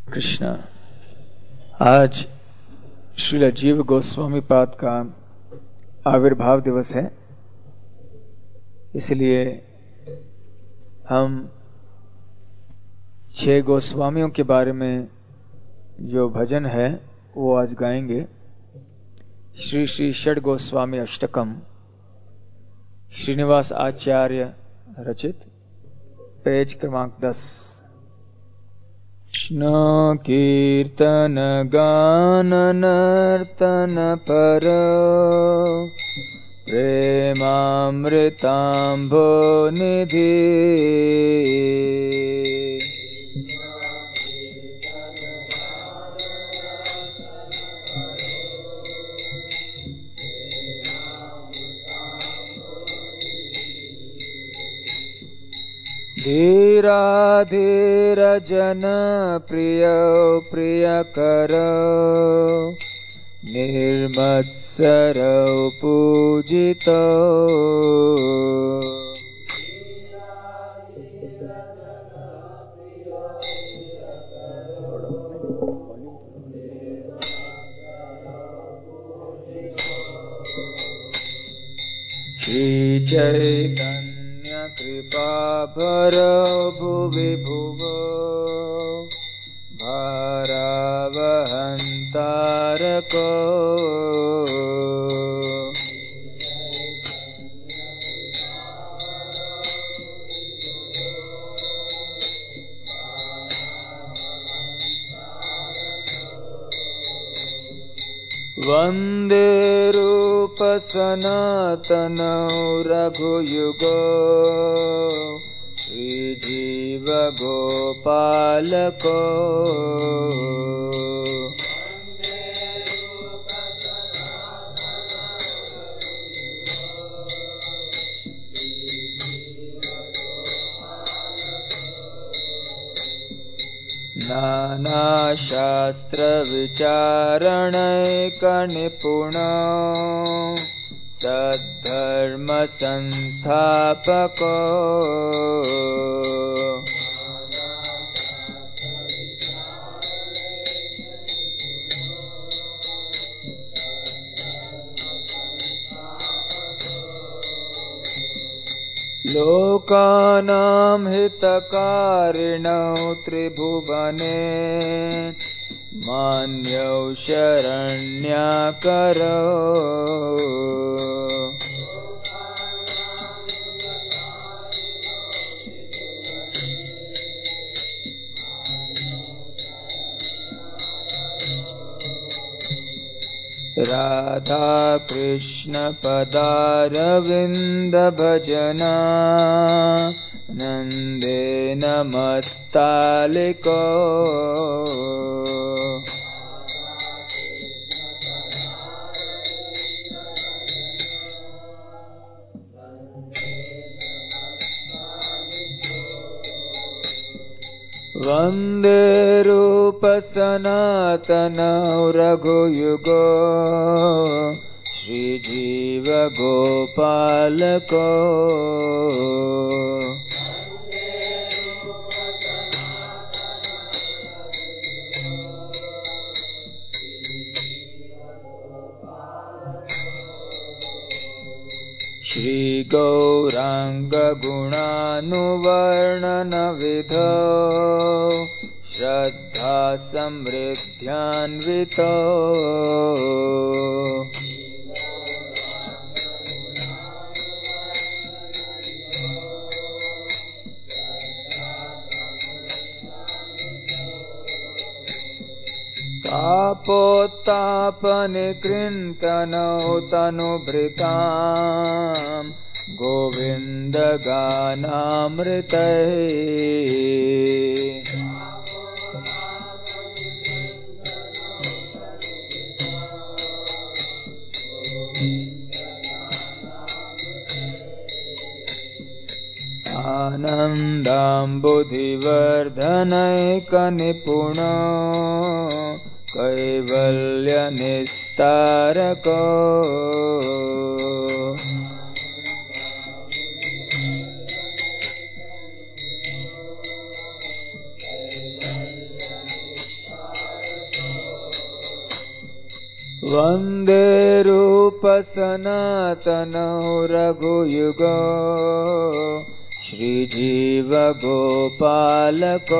कृष्णा। आज श्रील जीव गोस्वामी पाद का आविर्भाव दिवस है, इसलिए हम 6 गोस्वामियों के बारे में जो भजन है वो आज गाएंगे। श्री श्री षड गोस्वामी अष्टकम, श्रीनिवास आचार्य रचित, पेज क्रमांक 10। कृष्ण कीर्तन गान नर्तन पर प्रेमामृतांभो निधि। धीरा धीर जन प्रिय प्रियकर निर्मत्सर पूजित। श्री चैतन्य कृपा भर भुवि भुवो भारावहंतारको। वंदे रूप सनातन रघुयुगो श्रीजीव गोपालको। नाना शास्त्र विचारणैक निपुण सद्धर्म संस्थापको। लोकानां हितकारिणौ त्रिभुवने मान्यौ शरण्याकरो। राधा कृष्ण पदारविंद भजना नंदेन मत्तालिको। वंदे रूप सनातन रघुयुगो श्रीजीव गोपालको। श्री गौरांग गुणानुवर्णन विधो श्रद्धा समृद्ध्यान्वितो। तापोत्तापनिकृन्तनौ तनुभृताम् गोविन्द गानामृतैः। आनन्दाम्बुधिवर्धनैकनिपुण कैवल्यनिस्तारको। वन्दे रूप सनातनौ रघुयुगो श्रीजीव गोपालको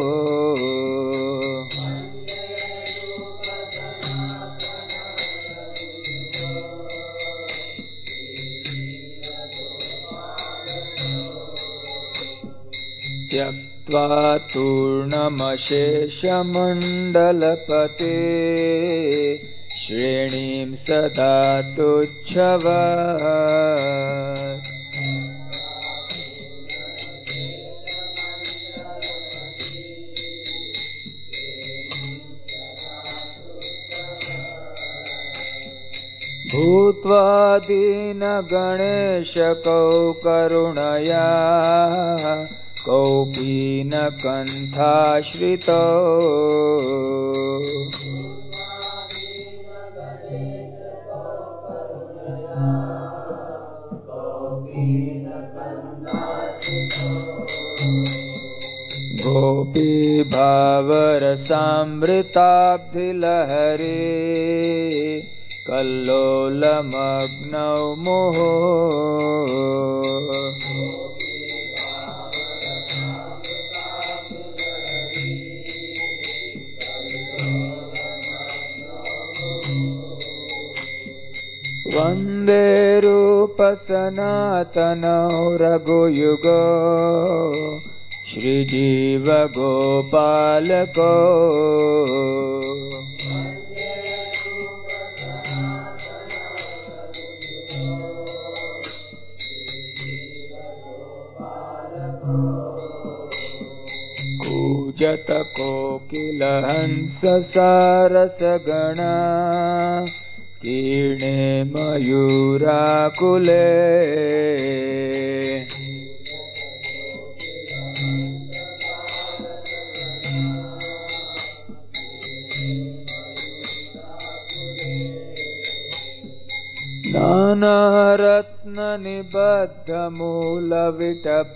त्यक्त्वा तूर्णमशेषमण्डलपते श्रेणीं सदा तुच्छवात् भूत्वा दीनगणेशकौ करुणया कौपीनकण्ठाश्रितौ गोपीभावरसामृताब्धिलहरी कल्लोलमग्नौ मुहुः वन्दे रूप सनातनौ रघुयुगो श्रीजीव गोपालको कूजत कोकिलहंस सारसगणा कीर्णे मयूराकुले नानारत्ननिबद्धमूलविटप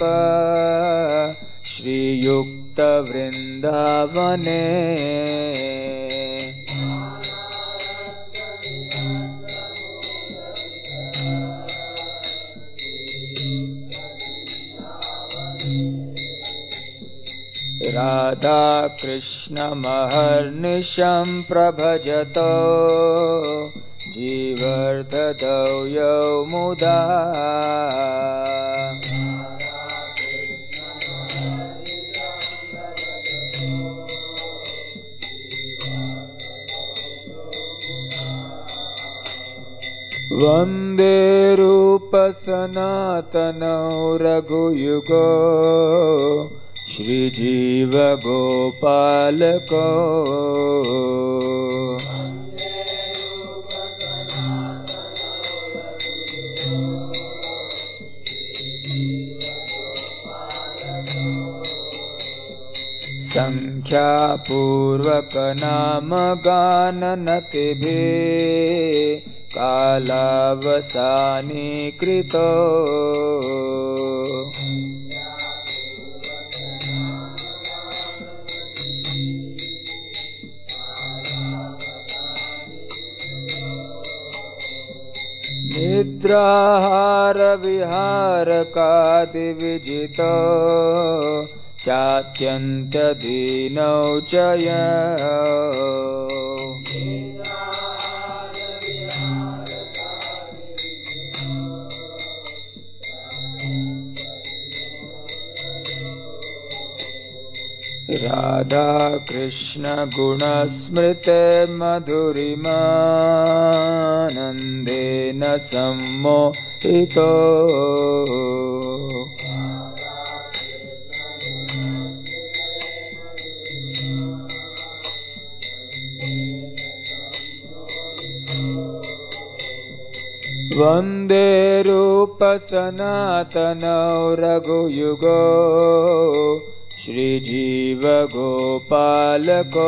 श्रीयुक्तवृन्दावने राधाकृष्णमहर्निशं प्रभजतो जीवर्धदौ यौ मुदा वन्दे रूप सनातनौ रघुयुगो श्रीजीव गोपालको संख्यापूर्वक नाम गाननतिभिः कालावसानीकृतो निद्राहारविहारकादिविजितो चात्यन्तदीनौ च राधाकृष्ण गुणस्मृते मधुरिमानन्देन सम्मोहितो वन्दे रूप सनातनौ रघुयुगो श्रीजीव गोपालको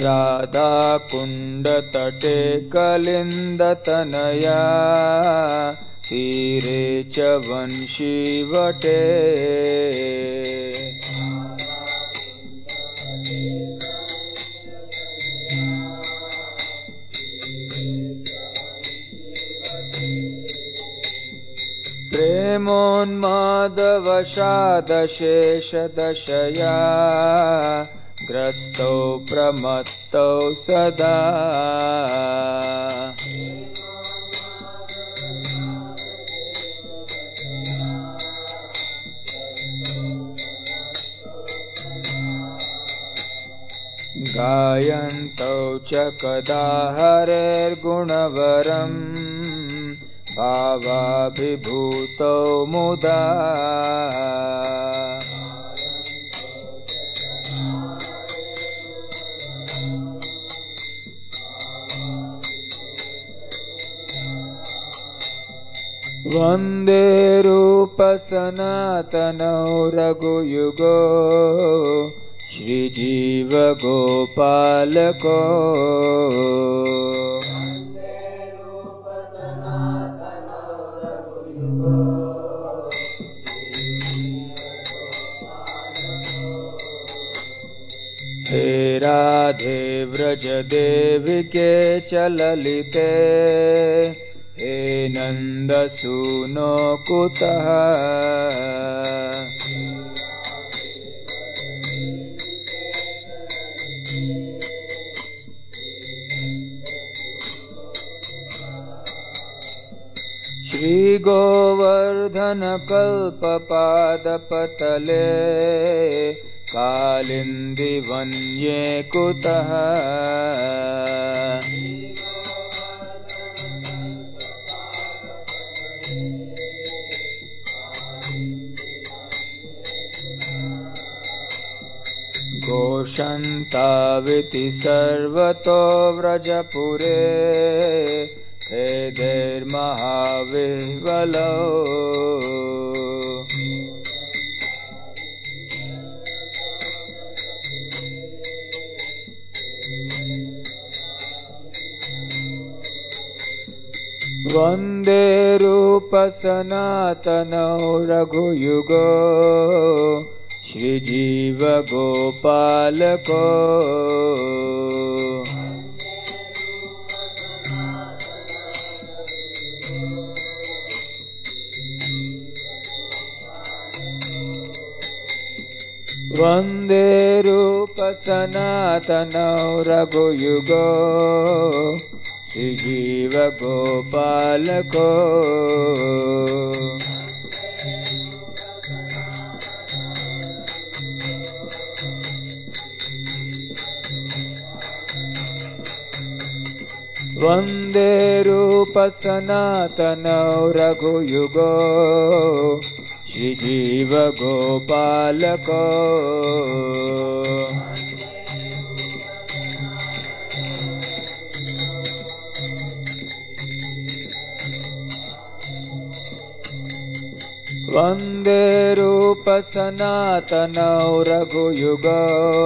राधा कुंड तटे कलिंदतनया तीरे च वंशी वटे प्रेमोन्मादवशादशेषदशया ग्रस्तौ प्रमत्तौ सदा गायन्तौ च कदा हरेर्गुणवरम् भावाभिभूतौ मुदा वन्दे रूपसनातनौ रघुयुगो श्रीजीव गोपालको हे राधे व्रज देविके च ललिते हे नंद सूनो कुतः श्री गोवर्धन कल्पपादपतले कालिंदी वन्ये कुतः घोषन्ताविति सर्वतो व्रजपुरे खेदैर्महाविह्वलौ वन्दे रूपसनातनौ रघुयुगो श्रीजीव गोपालको वन्दे रूपसनातनौ रघुयुगो श्रीजीव गोपालको वन्दे रूपसनातनौ रघुयुगो श्रीजीव गोपालको वन्दे रूपसनातनौ रघुयुगो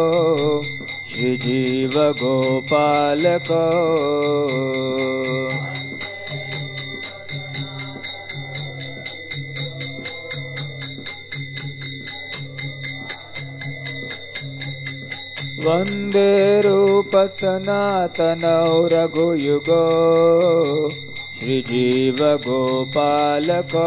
श्रीजीव गोपालको वन्दे रूपसनातनौ रघुयुगो श्रीजीव गोपालको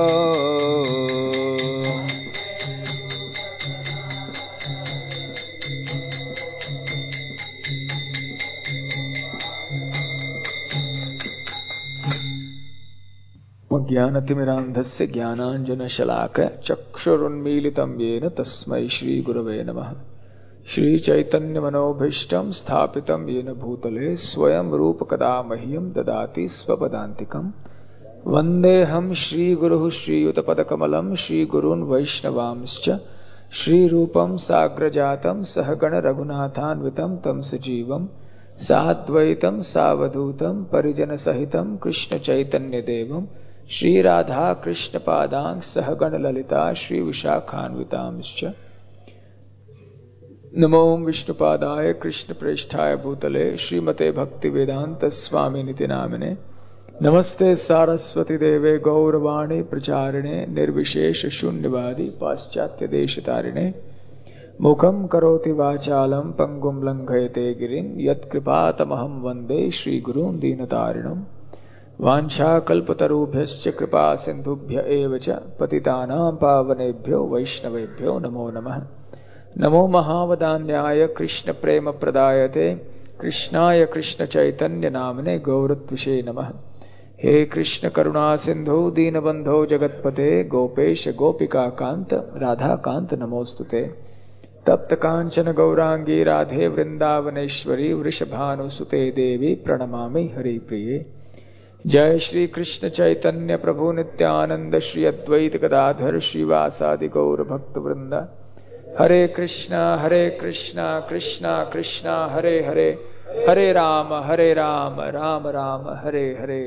ज्ञानतिमिरान्धस्य ज्ञानाञ्जनशलाकया चक्षुरुन्मीलितं येन तस्मै श्रीगुरवे नमः। श्रीचैतन्यमनोभीष्टं स्थापितं येन भूतले स्वयं रूपकदा मह्यं ददाति स्वपदान्तिकम्। वन्देऽहं श्रीगुरुः श्रीयुतपदकमलं श्रीगुरून् वैष्णवांश्च श्रीरूपं साग्रजातं सहगण रघुनाथान्वितं तं सजीवं साद्वैतं सावधूतं परिजनसहितं कृष्णचैतन्यदेवं श्रीराधा कृष्णपादां सहगण ललिता श्रीविशाखान्वितांश्च नमो विष्णुपादाय कृष्ण प्रेष्ठाय भूतले श्रीमते भक्ति वेदांत स्वामी निति नामिने नमस्ते सारस्वती देवे गौरवाणी प्रचारिणे निर्विशेष शून्यवादी पाश्चात्य देश तारिणे मुखम करोति वाचालम पंगुम लंघयते गिरिं यत्कृपातमहं वंदे श्रीगुरून् दीनतारिणम् वाञ्छाकल्पतरुभ्यश्च कृपा सिन्धुभ्य एव च पतितानां पावनेभ्यो वैष्णवेभ्यो नमो नमः। नमो महावदान्याय कृष्ण प्रेम प्रदायते कृष्णाय कृष्ण चैतन्य नामने गौरत्विषे नमः। हे कृष्ण करुणा सिंधु दीनबंधो जगत्पते गोपेश गोपिका कांत राधा कांत नमोस्तुते। तप्त कांचन गौरांगी राधे वृंदावनेश्वरी वृषभानुसुते देवी प्रणमामि हरिप्रिये। जय श्री कृष्ण चैतन्य प्रभु नित्यानंद श्री अद्वैत गदाधर श्रीवासादि गौर भक्त वृंद। हरे कृष्णा कृष्णा कृष्णा हरे हरे हरे राम राम राम हरे हरे।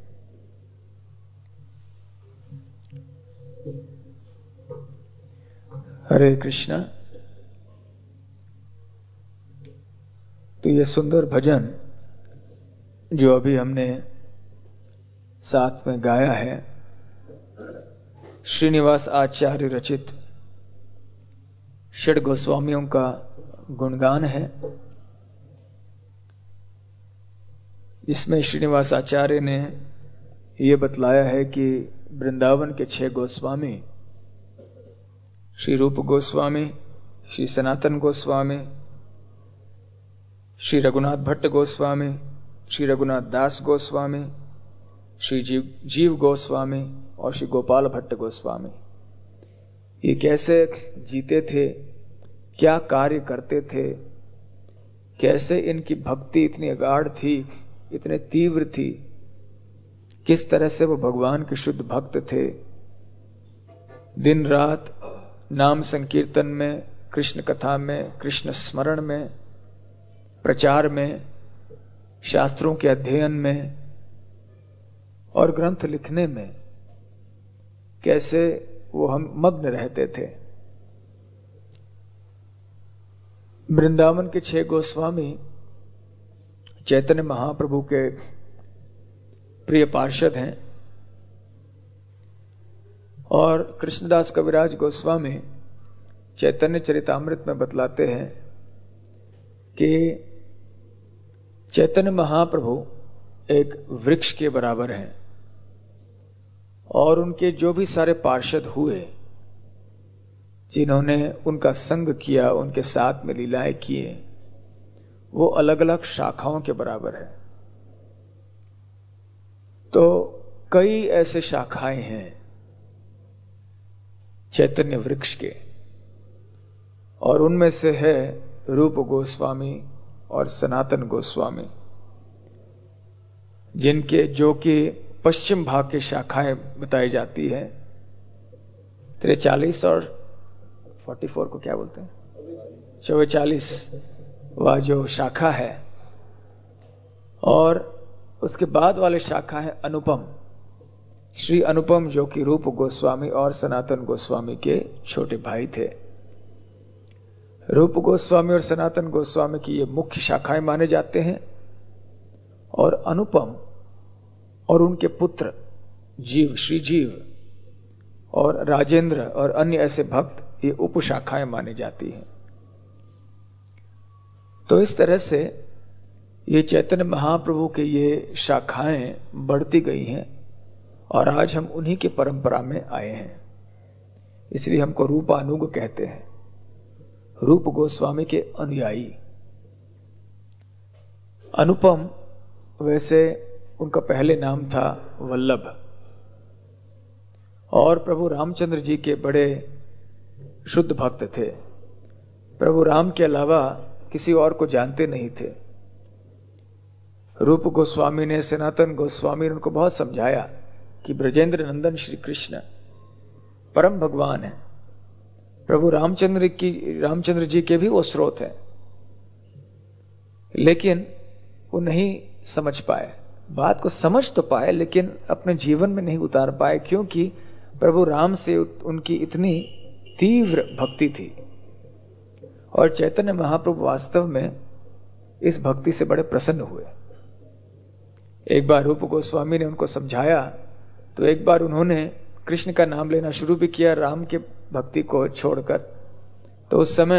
हरे कृष्णा। तो ये सुंदर भजन जो अभी हमने साथ में गाया है, श्रीनिवास आचार्य रचित षड गोस्वामियों का गुणगान है, जिसमें श्रीनिवास आचार्य ने ये बतलाया है कि वृंदावन के 6 गोस्वामी श्री रूप गोस्वामी, श्री सनातन गोस्वामी, श्री रघुनाथ भट्ट गोस्वामी, श्री रघुनाथ दास गोस्वामी, श्री जीव गोस्वामी और श्री गोपाल भट्ट गोस्वामी ये कैसे जीते थे, क्या कार्य करते थे, कैसे इनकी भक्ति इतनी अगाढ़ थी, इतने तीव्र थी, किस तरह से वो भगवान के शुद्ध भक्त थे। दिन रात नाम संकीर्तन में, कृष्ण कथा में, कृष्ण स्मरण में, प्रचार में, शास्त्रों के अध्ययन में और ग्रंथ लिखने में कैसे वो हम मग्न रहते थे। वृंदावन के 6 गोस्वामी चैतन्य महाप्रभु के प्रिय पार्षद हैं और कृष्णदास कविराज गोस्वामी चैतन्य चरितामृत में बतलाते हैं कि चैतन्य महाप्रभु एक वृक्ष के बराबर हैं और उनके जो भी सारे पार्षद हुए, जिन्होंने उनका संग किया, उनके साथ में लीलाएं किए, वो अलग अलग शाखाओं के बराबर है। तो कई ऐसे शाखाएं हैं चैतन्य वृक्ष के, और उनमें से है रूप गोस्वामी और सनातन गोस्वामी, जिनके जो कि पश्चिम भाग की शाखाएं बताई जाती है। 43 और 44 को क्या बोलते हैं, 44 वह जो शाखा है, और उसके बाद वाले शाखा है अनुपम, श्री अनुपम, जो कि रूप गोस्वामी और सनातन गोस्वामी के छोटे भाई थे। रूप गोस्वामी और सनातन गोस्वामी की ये मुख्य शाखाएं माने जाते हैं, और अनुपम और उनके पुत्र जीव, श्री जीव और राजेंद्र और अन्य ऐसे भक्त ये उपशाखाएं मानी जाती हैं। तो इस तरह से ये चैतन्य महाप्रभु के ये शाखाएं बढ़ती गई हैं और आज हम उन्हीं की परंपरा में आए हैं, इसलिए हमको रूपानुग कहते हैं, रूप गोस्वामी के अनुयायी। अनुपम वैसे उनका पहले नाम था वल्लभ, और प्रभु रामचंद्र जी के बड़े शुद्ध भक्त थे। प्रभु राम के अलावा किसी और को जानते नहीं थे। रूप गोस्वामी ने, सनातन गोस्वामी ने उनको बहुत समझाया कि ब्रजेंद्र नंदन श्री कृष्ण परम भगवान है, प्रभु रामचंद्र जी के भी वो स्रोत है, लेकिन वो नहीं समझ पाए। बात को समझ तो पाए लेकिन अपने जीवन में नहीं उतार पाए, क्योंकि प्रभु राम से उनकी इतनी तीव्र भक्ति थी और चैतन्य महाप्रभु वास्तव में इस भक्ति से बड़े प्रसन्न हुए। एक बार रूप गोस्वामी ने उनको समझाया तो एक बार उन्होंने कृष्ण का नाम लेना शुरू भी किया राम के भक्ति को छोड़कर। तो उस समय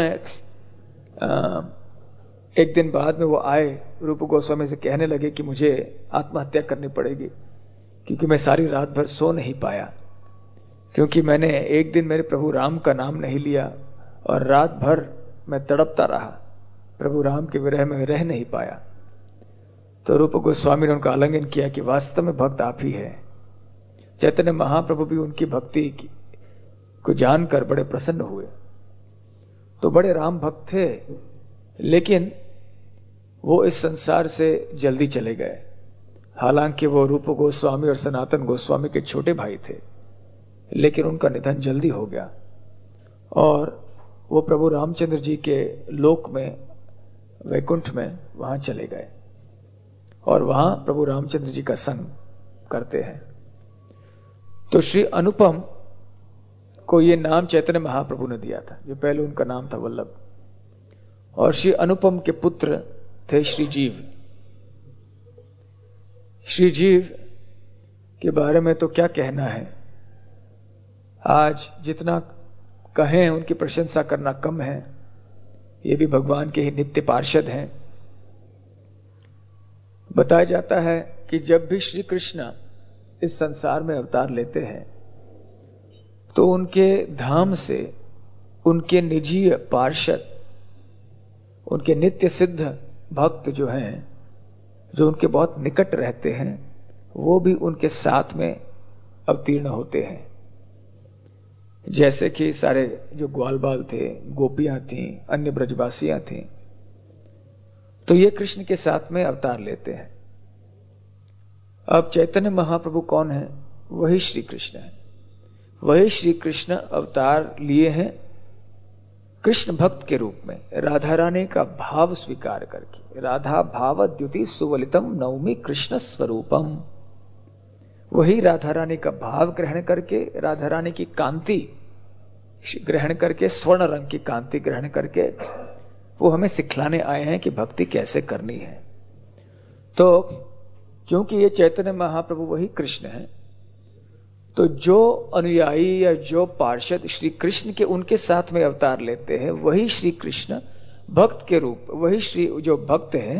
एक दिन बाद में वो आए, रूप गोस्वामी से कहने लगे कि मुझे आत्महत्या करनी पड़ेगी क्योंकि मैं सारी रात भर सो नहीं पाया, क्योंकि मैंने एक दिन मेरे प्रभु राम का नाम नहीं लिया और रात भर मैं तड़पता रहा, प्रभु राम के विरह में रह नहीं पाया। तो रूप गोस्वामी ने उनका आलिंगन किया कि वास्तव में भक्त आप ही है। चैतन्य महाप्रभु भी उनकी भक्ति को जानकर बड़े प्रसन्न हुए। तो बड़े राम भक्त थे, लेकिन वो इस संसार से जल्दी चले गए। हालांकि वो रूप गोस्वामी और सनातन गोस्वामी के छोटे भाई थे, लेकिन उनका निधन जल्दी हो गया और वो प्रभु रामचंद्र जी के लोक में, वैकुंठ में वहां चले गए और वहां प्रभु रामचंद्र जी का संग करते हैं। तो श्री अनुपम को ये नाम चैतन्य महाप्रभु ने दिया था, जो पहले उनका नाम था वल्लभ। और श्री अनुपम के पुत्र थे श्री जीव। श्री जीव के बारे में तो क्या कहना है, आज जितना कहें उनकी प्रशंसा करना कम है। ये भी भगवान के ही नित्य पार्षद हैं। बताया जाता है कि जब भी श्री कृष्ण इस संसार में अवतार लेते हैं तो उनके धाम से उनके निजी पार्षद, उनके नित्य सिद्ध भक्त जो हैं, जो उनके बहुत निकट रहते हैं, वो भी उनके साथ में अवतीर्ण होते हैं। जैसे कि सारे जो ग्वाल बाल थे, गोपियां थीं, अन्य ब्रजवासियां थीं, तो ये कृष्ण के साथ में अवतार लेते हैं। अब चैतन्य महाप्रभु कौन है? वही श्री कृष्ण है। वही श्री कृष्ण अवतार लिए हैं कृष्ण भक्त के रूप में, राधा रानी का भाव स्वीकार करके। राधा भाव द्युति सुवलितम नवमी कृष्ण स्वरूपम। वही राधा रानी का भाव ग्रहण करके, राधा रानी की कांति ग्रहण करके, स्वर्ण रंग की कांति ग्रहण करके वो हमें सिखलाने आए हैं कि भक्ति कैसे करनी है। तो क्योंकि ये चैतन्य महाप्रभु वही कृष्ण है, तो जो अनुयायी या जो पार्षद श्री कृष्ण के उनके साथ में अवतार लेते हैं, वही श्री कृष्ण भक्त के रूप, वही श्री जो भक्त हैं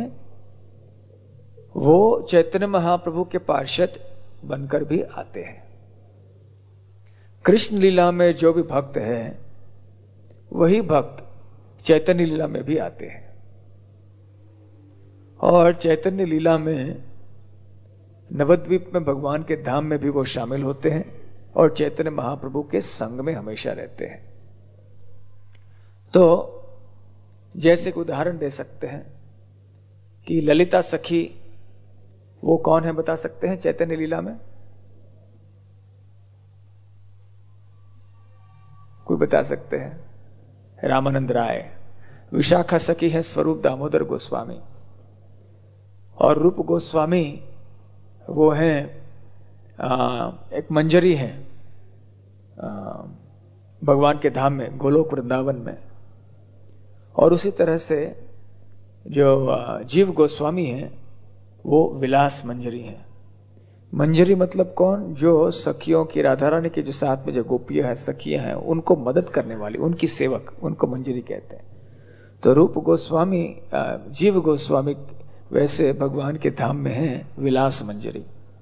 वो चैतन्य महाप्रभु के पार्षद बनकर भी आते हैं। कृष्ण लीला में जो भी भक्त हैं वही भक्त चैतन्य लीला में भी आते हैं। और चैतन्य लीला में नवद्वीप में भगवान के धाम में भी वो शामिल होते हैं और चैतन्य महाप्रभु के संग में हमेशा रहते हैं। तो जैसे कि उदाहरण दे सकते हैं कि ललिता सखी वो कौन है, बता सकते हैं चैतन्य लीला में? कोई बता सकते हैं? रामानंद राय। विशाखा सखी है स्वरूप दामोदर गोस्वामी। और रूप गोस्वामी वो हैं एक मंजरी हैं भगवान के धाम में, गोलोक वृंदावन में। और उसी तरह से जो जीव गोस्वामी हैं वो विलास मंजरी हैं। मंजरी मतलब कौन? जो सखियों की, राधा रानी के जो साथ में जो गोपियां हैं, सखियां हैं, उनको मदद करने वाली, उनकी सेवक, उनको मंजरी कहते हैं। तो रूप गोस्वामी, जीव गोस्वामी वैसे भगवान के धाम में हैं विलास मंजरी।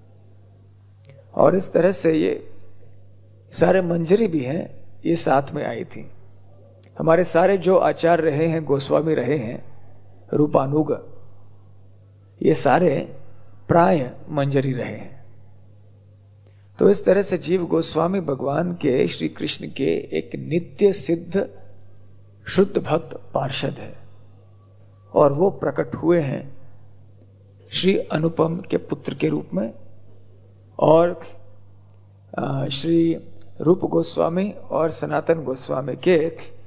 और इस तरह से ये सारे मंजरी भी हैं, ये साथ में आई थी। हमारे सारे जो आचार्य रहे हैं, गोस्वामी रहे हैं, रूपानुग, ये सारे प्राय मंजरी रहे हैं। तो इस तरह से जीव गोस्वामी भगवान के, श्री कृष्ण के एक नित्य सिद्ध शुद्ध भक्त पार्षद है। और वो प्रकट हुए हैं श्री अनुपम के पुत्र के रूप में। और श्री रूप गोस्वामी और सनातन गोस्वामी के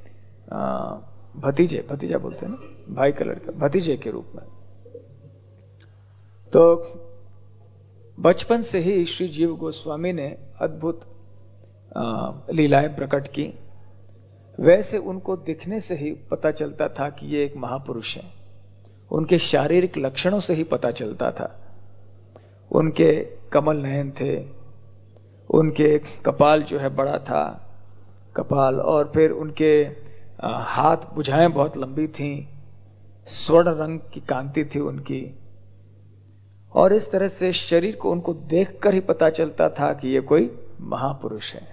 भतीजे, भतीजा बोलते हैं ना, भाई का लड़का, भतीजे के रूप में। तो बचपन से ही श्री जीव गोस्वामी ने अद्भुत लीलाएं प्रकट की। वैसे उनको दिखने से ही पता चलता था कि ये एक महापुरुष है। उनके शारीरिक लक्षणों से ही पता चलता था। उनके कमल नयन थे, उनके कपाल जो है बड़ा था कपाल, और फिर उनके हाथ भुजाएं बहुत लंबी थीं, स्वर्ण रंग की कांति थी उनकी, और इस तरह से शरीर को उनको देखकर ही पता चलता था कि ये कोई महापुरुष है।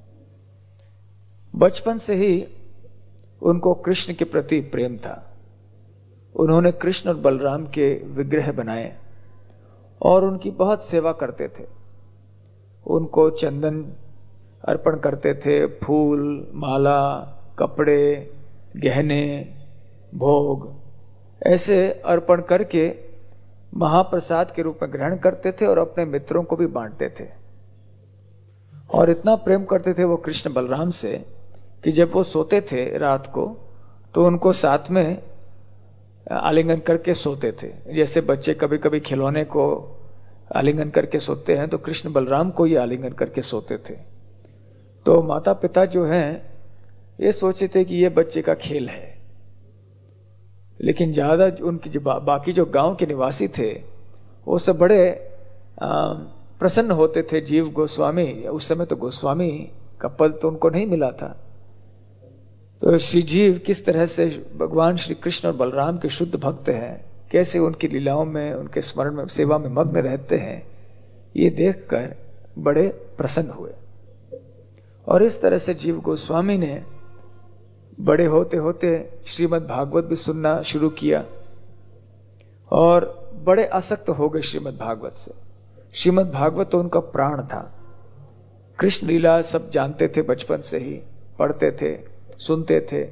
बचपन से ही उनको कृष्ण के प्रति प्रेम था। उन्होंने कृष्ण और बलराम के विग्रह बनाए और उनकी बहुत सेवा करते थे। उनको चंदन अर्पण करते थे, फूल, माला, कपड़े, गहने, भोग ऐसे अर्पण करके महाप्रसाद के रूप में ग्रहण करते थे और अपने मित्रों को भी बांटते थे। और इतना प्रेम करते थे वो कृष्ण बलराम से कि जब वो सोते थे रात को तो उनको साथ में आलिंगन करके सोते थे। जैसे बच्चे कभी कभी खिलौने को आलिंगन करके सोते हैं, तो कृष्ण बलराम को ये आलिंगन करके सोते थे। तो माता पिता जो हैं ये सोचते थे कि ये बच्चे का खेल है, लेकिन ज्यादा उनकी जो बाकी जो गांव के निवासी थे वो सब बड़े प्रसन्न होते थे। जीव गोस्वामी, उस समय तो गोस्वामी का पद तो उनको नहीं मिला था, तो श्री जीव किस तरह से भगवान श्री कृष्ण और बलराम के शुद्ध भक्त हैं, कैसे उनकी लीलाओं में, उनके स्मरण में, सेवा में मग्न रहते हैं, ये देखकर बड़े प्रसन्न हुए। और इस तरह से जीव गोस्वामी ने बड़े होते होते श्रीमद् भागवत भी सुनना शुरू किया और बड़े आसक्त हो गए श्रीमद् भागवत से। श्रीमद् भागवत तो उनका प्राण था। कृष्ण लीला सब जानते थे, बचपन से ही पढ़ते थे, सुनते थे।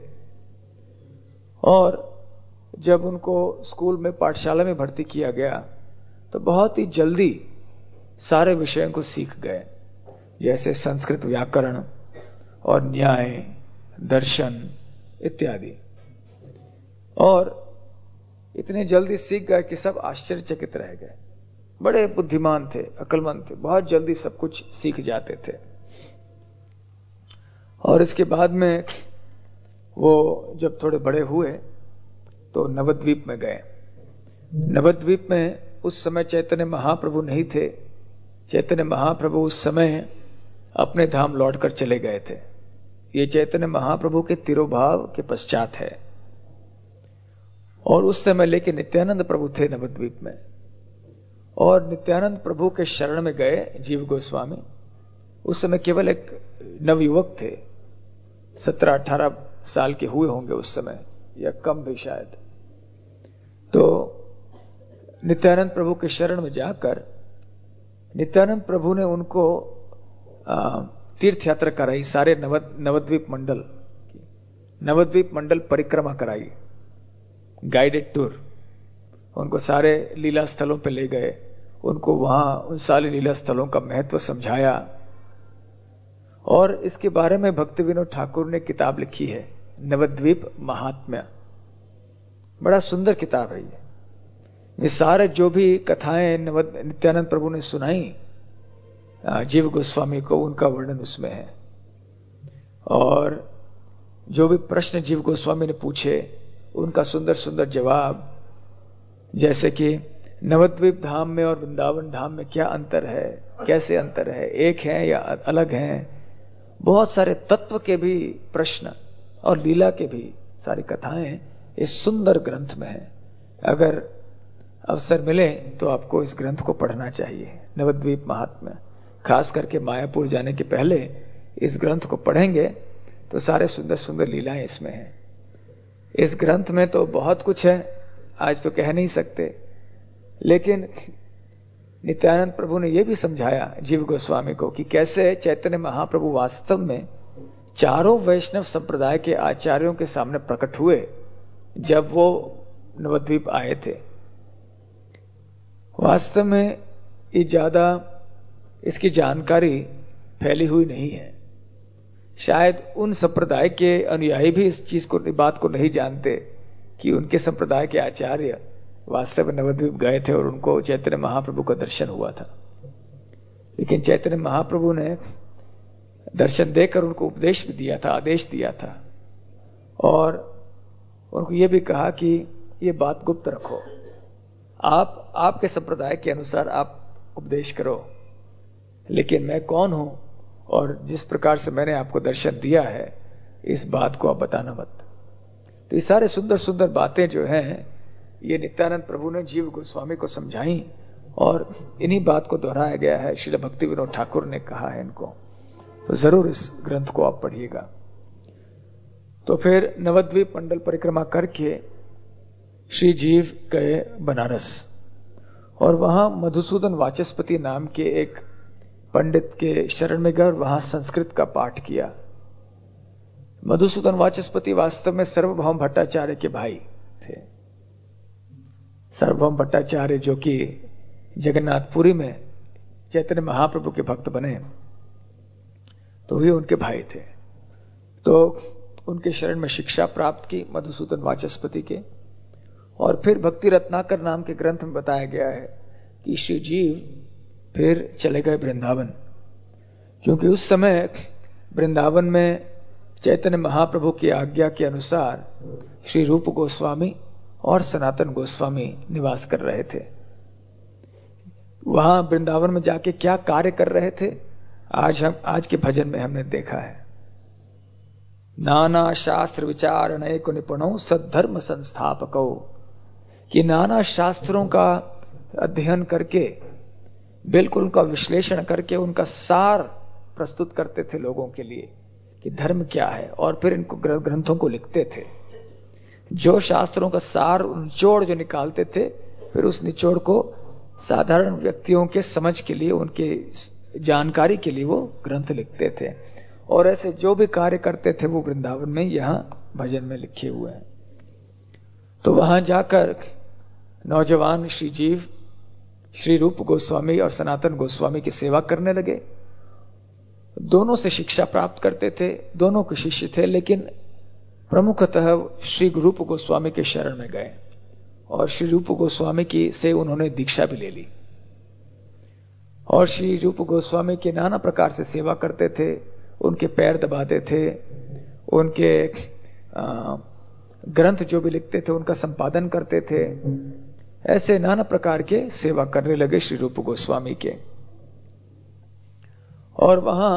और जब उनको स्कूल में, पाठशाला में भर्ती किया गया तो बहुत ही जल्दी सारे विषयों को सीख गए, जैसे संस्कृत व्याकरण और न्याय, दर्शन इत्यादि। और इतने जल्दी सीख गए कि सब आश्चर्यचकित रह गए। बड़े बुद्धिमान थे, अक्लमंद थे, बहुत जल्दी सब कुछ सीख जाते थे। और इसके बाद में वो जब थोड़े बड़े हुए तो नवद्वीप में गए। नवद्वीप में उस समय चैतन्य महाप्रभु नहीं थे। चैतन्य महाप्रभु उस समय अपने धाम लौटकर चले गए थे। ये चैतन्य महाप्रभु के तिरोभाव के पश्चात है। और उस समय लेके नित्यानंद प्रभु थे नवद्वीप में, और नित्यानंद प्रभु के शरण में गए जीव गोस्वामी। उस समय केवल एक नवयुवक थे, 17-18 साल के हुए होंगे उस समय, या कम भी शायद। तो नित्यानंद प्रभु के शरण में जाकर नित्यानंद प्रभु ने उनको तीर्थ यात्रा कराई, सारे नवद्वीप मंडल परिक्रमा कराई, गाइडेड टूर। उनको सारे लीला स्थलों पे ले गए, उनको वहां उन सारे लीला स्थलों का महत्व समझाया। और इसके बारे में भक्ति विनोद ठाकुर ने किताब लिखी है, नवद्वीप महात्म्य। बड़ा सुंदर किताब है ये सारे जो भी कथाएं नित्यानंद प्रभु ने सुनाई जीव गोस्वामी को, उनका वर्णन उसमें है। और जो भी प्रश्न जीव गोस्वामी ने पूछे उनका सुंदर सुंदर जवाब, जैसे कि नवद्वीप धाम में और वृंदावन धाम में क्या अंतर है, कैसे अंतर है, एक है या अलग है। बहुत सारे तत्व के भी प्रश्न और लीला के भी सारी कथाएं इस सुंदर ग्रंथ में है। अगर अवसर मिले तो आपको इस ग्रंथ को पढ़ना चाहिए, नवद्वीप महात्म्य। खास करके मायापुर जाने के पहले इस ग्रंथ को पढ़ेंगे तो सारे सुंदर सुंदर लीलाएं इसमें हैं। इस ग्रंथ में तो बहुत कुछ है, आज तो कह नहीं सकते, लेकिन नित्यानंद प्रभु ने यह भी समझाया जीव गोस्वामी को कि कैसे चैतन्य महाप्रभु वास्तव में चारों वैष्णव संप्रदाय के आचार्यों के सामने प्रकट हुए जब वो नवद्वीप आए थे। वास्तव में ये ज्यादा इसकी जानकारी फैली हुई नहीं है। शायद उन संप्रदाय के अनुयायी भी इस चीज को, बात को नहीं जानते कि उनके संप्रदाय के आचार्य वास्तव में नवद्वीप गए थे और उनको चैतन्य महाप्रभु का दर्शन हुआ था। लेकिन चैतन्य महाप्रभु ने दर्शन देकर उनको उपदेश भी दिया था, आदेश दिया था और उनको ये भी कहा कि ये बात गुप्त रखो, आप आपके संप्रदाय के अनुसार आप उपदेश करो, लेकिन मैं कौन हूं और जिस प्रकार से मैंने आपको दर्शन दिया है इस बात को आप बताना मत। तो ये सारे सुंदर सुंदर बातें जो हैं ये नित्यानंद प्रभु ने जीव गोस्वामी को समझाई और इन्हीं बात को दोहराया गया है। श्रील भक्ति विनोद ठाकुर ने कहा है इनको, तो जरूर इस ग्रंथ को आप पढ़िएगा। तो फिर नवद्वीप मंडल परिक्रमा करके श्री जीव गए बनारस और वहां मधुसूदन वाचस्पति नाम के एक पंडित के शरण में गए और वहां संस्कृत का पाठ किया। मधुसूदन वाचस्पति वास्तव में सर्वभौम भट्टाचार्य के भाई थे। सर्वभौम भट्टाचार्य जो कि जगन्नाथपुरी में चैतन्य महाप्रभु के भक्त बने, तो वे उनके भाई थे। तो उनके शरण में शिक्षा प्राप्त की मधुसूदन वाचस्पति के। और फिर भक्ति रत्नाकर नाम के ग्रंथ में बताया गया है कि श्री जीव फिर चले गए वृंदावन, क्योंकि उस समय वृंदावन में चैतन्य महाप्रभु की आज्ञा के अनुसार श्री रूप गोस्वामी और सनातन गोस्वामी निवास कर रहे थे। वहां वृंदावन में जाके क्या कार्य कर रहे थे आज के भजन में हमने देखा है। नाना शास्त्र विचार अनेक निपुणों सद्धर्म संस्थापको, कि नाना शास्त्रों का अध्ययन करके बिल्कुल उनका विश्लेषण करके उनका सार प्रस्तुत करते थे लोगों के लिए कि धर्म क्या है, और फिर इनको ग्रंथों को लिखते थे। जो शास्त्रों का सार निचोड़ जो निकालते थे, फिर उस निचोड़ को साधारण व्यक्तियों के समझ के लिए, उनके जानकारी के लिए वो ग्रंथ लिखते थे। और ऐसे जो भी कार्य करते थे वो वृंदावन में यहाँ भजन में लिखे हुए हैं। तो वहां जाकर नौजवान श्री जीव श्री रूप गोस्वामी और सनातन गोस्वामी की सेवा करने लगे। दोनों से शिक्षा प्राप्त करते थे, दोनों के शिष्य थे, लेकिन प्रमुखतः श्री रूप गोस्वामी के शरण में गए और श्री रूप गोस्वामी की से उन्होंने दीक्षा भी ले ली। और श्री रूप गोस्वामी के नाना प्रकार से सेवा करते थे, उनके पैर दबाते थे, उनके ग्रंथ जो भी लिखते थे उनका संपादन करते थे। ऐसे नाना प्रकार के सेवा करने लगे श्री रूप गोस्वामी के। और वहां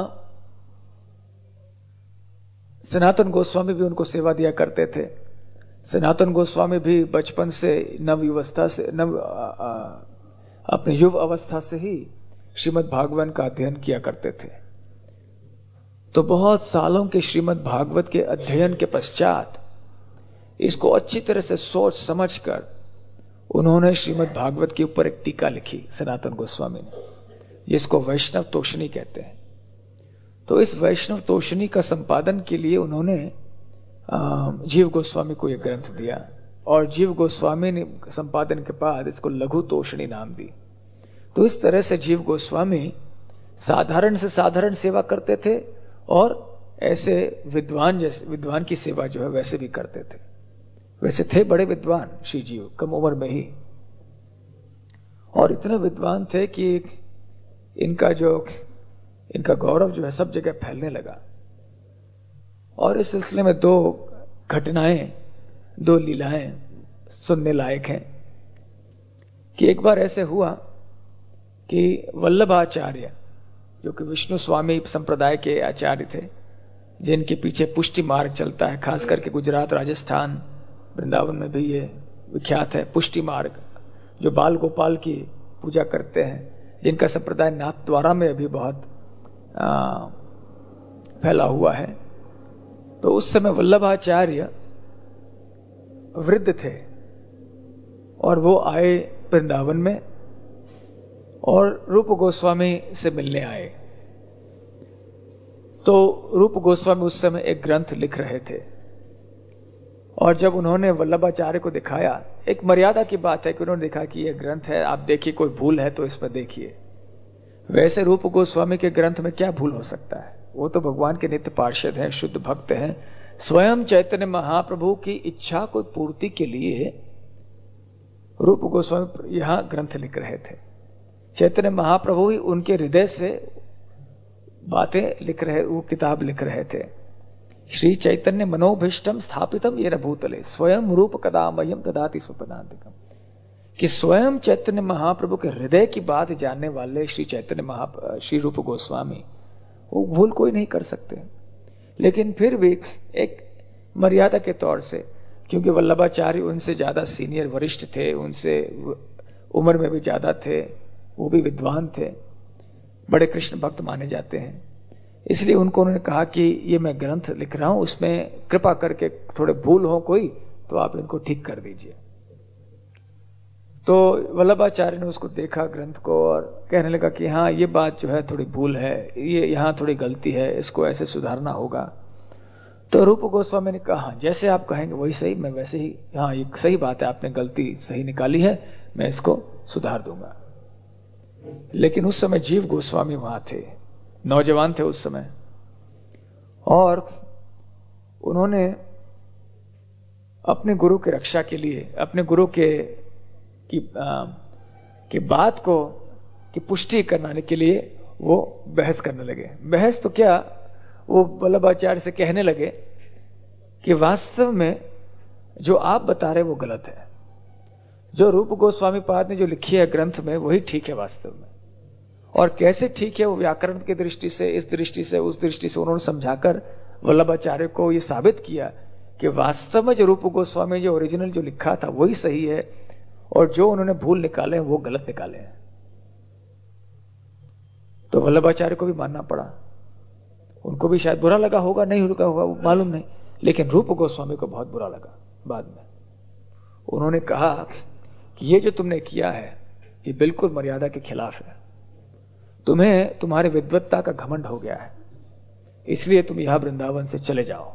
सनातन गोस्वामी भी उनको सेवा दिया करते थे। सनातन गोस्वामी भी बचपन से अपने युव अवस्था से ही श्रीमद् भागवत का अध्ययन किया करते थे। तो बहुत सालों के श्रीमद् भागवत के अध्ययन के पश्चात इसको अच्छी तरह से सोच समझकर उन्होंने श्रीमद् भागवत के ऊपर एक टीका लिखी सनातन गोस्वामी ने, जिसको वैष्णव तोषणी कहते हैं। तो इस वैष्णव तोषणी का संपादन के लिए उन्होंने जीव गोस्वामी को यह ग्रंथ दिया, और जीव गोस्वामी ने संपादन के बाद इसको लघु तोषणी नाम दी। तो इस तरह से जीव गोस्वामी साधारण से साधारण सेवा करते थे और ऐसे विद्वान की सेवा जो है वैसे भी करते थे। वैसे थे बड़े विद्वान श्री जीव, कम उम्र में ही, और इतने विद्वान थे कि इनका गौरव जो है सब जगह फैलने लगा। और इस सिलसिले में दो घटनाएं, दो लीलाएं सुनने लायक हैं। कि एक बार ऐसे हुआ कि वल्लभाचार्य, जो कि विष्णु स्वामी संप्रदाय के आचार्य थे, जिनके पीछे पुष्टि मार्ग चलता है, खास करके गुजरात, राजस्थान, वृंदावन में भी ये विख्यात है पुष्टि मार्ग, जो बाल गोपाल की पूजा करते हैं, जिनका संप्रदाय नाथद्वारा में अभी बहुत फैला हुआ है। तो उस समय वल्लभाचार्य वृद्ध थे और वो आए वृंदावन में और रूप गोस्वामी से मिलने आए। तो रूप गोस्वामी उस समय एक ग्रंथ लिख रहे थे, और जब उन्होंने वल्लभाचार्य को दिखाया, एक मर्यादा की बात है कि उन्होंने देखा कि यह ग्रंथ है, आप देखिए कोई भूल है तो इस पर देखिए। वैसे रूप गोस्वामी के ग्रंथ में क्या भूल हो सकता है, वो तो भगवान के नित्य पार्षद हैं, शुद्ध भक्त हैं। स्वयं चैतन्य महाप्रभु की इच्छा को पूर्ति के लिए रूप गोस्वामी यहां ग्रंथ लिख रहे थे। चैतन्य महाप्रभु ही उनके हृदय से बातें लिख रहे, वो किताब लिख रहे थे। श्री चैतन्य मनोभीष्टम स्थापितम येन भूतले स्वयं रूप कदा मह्यम ददाति स्वपदान्तिकम, कि स्वयं चैतन्य महाप्रभु के हृदय की बात जानने वाले श्री चैतन्य श्री रूप गोस्वामी वो भूल कोई नहीं कर सकते। लेकिन फिर भी एक मर्यादा के तौर से, क्योंकि वल्लभाचार्य उनसे ज्यादा सीनियर वरिष्ठ थे, उनसे उम्र में भी ज्यादा थे, वो भी विद्वान थे, बड़े कृष्ण भक्त माने जाते हैं, इसलिए उन्होंने कहा कि ये मैं ग्रंथ लिख रहा हूं, उसमें कृपा करके थोड़े भूल हो कोई तो आप इनको ठीक कर दीजिए। तो वल्लभाचार्य ने उसको देखा ग्रंथ को और कहने लगा कि हाँ ये बात जो है थोड़ी भूल है, ये यहाँ थोड़ी गलती है, इसको ऐसे सुधारना होगा। तो रूप गोस्वामी ने कहा जैसे आप कहेंगे वही सही, मैं वैसे ही, हाँ ये सही बात है, आपने गलती सही निकाली है, मैं इसको सुधार दूंगा। लेकिन उस समय जीव गोस्वामी वहां थे, नौजवान थे उस समय, और उन्होंने अपने गुरु की रक्षा के लिए, अपने गुरु की बात को की पुष्टि कराने के लिए वो बहस करने लगे। बहस तो क्या, वो वल्लभाचार्य से कहने लगे कि वास्तव में जो आप बता रहे वो गलत है, जो रूप गोस्वामी पाद ने जो लिखी है ग्रंथ में वही ठीक है वास्तव में। और कैसे ठीक है, वो व्याकरण की दृष्टि से, इस दृष्टि से, उस दृष्टि से उन्होंने समझाकर वल्लभाचार्य को ये साबित किया कि वास्तव में जो रूप गोस्वामी जो ओरिजिनल जो लिखा था वही सही है, और जो उन्होंने भूल निकाले हैं वो गलत निकाले हैं। तो वल्लभाचार्य को भी मानना पड़ा। उनको भी शायद बुरा लगा होगा, नहीं लगा होगा, वो मालूम नहीं, लेकिन रूप गोस्वामी को बहुत बुरा लगा। बाद में उन्होंने कहा कि ये जो तुमने किया है ये बिल्कुल मर्यादा के खिलाफ है, तुम्हें तुम्हारी विद्वत्ता का घमंड हो गया है, इसलिए तुम यहां वृंदावन से चले जाओ।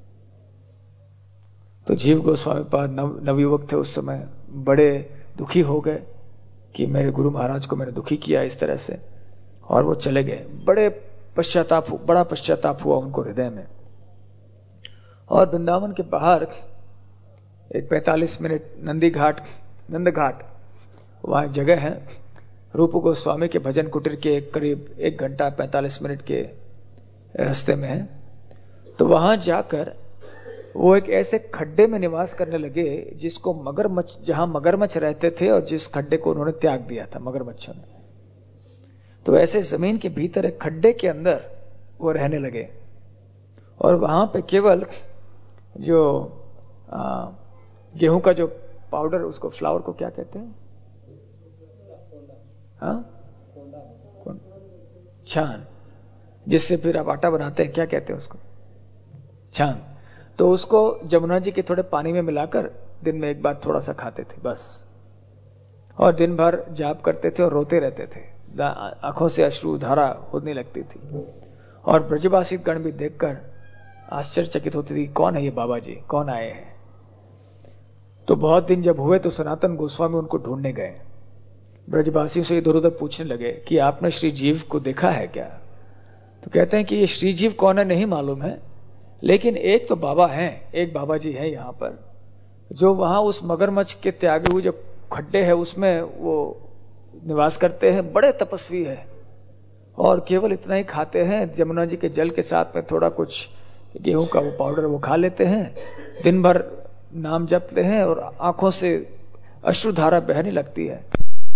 तो जीव गोस्वामी पाद नवयुवक थे उस समय, बड़े दुखी हो गए कि मेरे गुरु महाराज को मैंने दुखी किया इस तरह से, और वो चले गए। बड़ा पश्चाताप हुआ उनको हृदय में। और वृंदावन के बाहर एक 45 मिनट नंद घाट वहां जगह है, रूप गोस्वामी के भजन कुटीर के करीब 1 घंटा 45 मिनट के रास्ते में है। तो वहां जाकर वो एक ऐसे खड्डे में निवास करने लगे जिसको मगरमच्छ, जहां मगरमच्छ रहते थे और जिस खड्डे को उन्होंने त्याग दिया था मगरमच्छों ने, तो ऐसे जमीन के भीतर एक खड्डे के अंदर वो रहने लगे। और वहां पे केवल जो गेहूं का जो पाउडर, उसको फ्लावर को क्या कहते हैं, छान, जिससे फिर आप आटा बनाते हैं, क्या कहते हैं उसको, छान। तो उसको जमुना जी के थोड़े पानी में मिलाकर दिन में एक बार थोड़ा सा खाते थे बस, और दिन भर जाप करते थे और रोते रहते थे, आंखों से अश्रु धारा होने लगती थी। और ब्रजवासी गण भी देखकर आश्चर्यचकित होती थी, कौन है ये बाबा जी, कौन आए हैं। तो बहुत दिन जब हुए तो सनातन गोस्वामी उनको ढूंढने गए, ब्रजवासियों से इधर उधर पूछने लगे कि आपने श्री जीव को देखा है क्या। तो कहते हैं कि ये श्री जीव कौन है नहीं मालूम है, लेकिन एक तो बाबा हैं, एक बाबा जी हैं यहाँ पर, जो वहां उस मगरमच्छ के त्यागे हुए जो खड्डे है उसमें वो निवास करते हैं, बड़े तपस्वी है, और केवल इतना ही खाते हैं, जमुना जी के जल के साथ में थोड़ा कुछ गेहूं का वो पाउडर वो खा लेते हैं, दिन भर नाम जपते हैं और आंखों से अश्रुधारा बहने लगती है।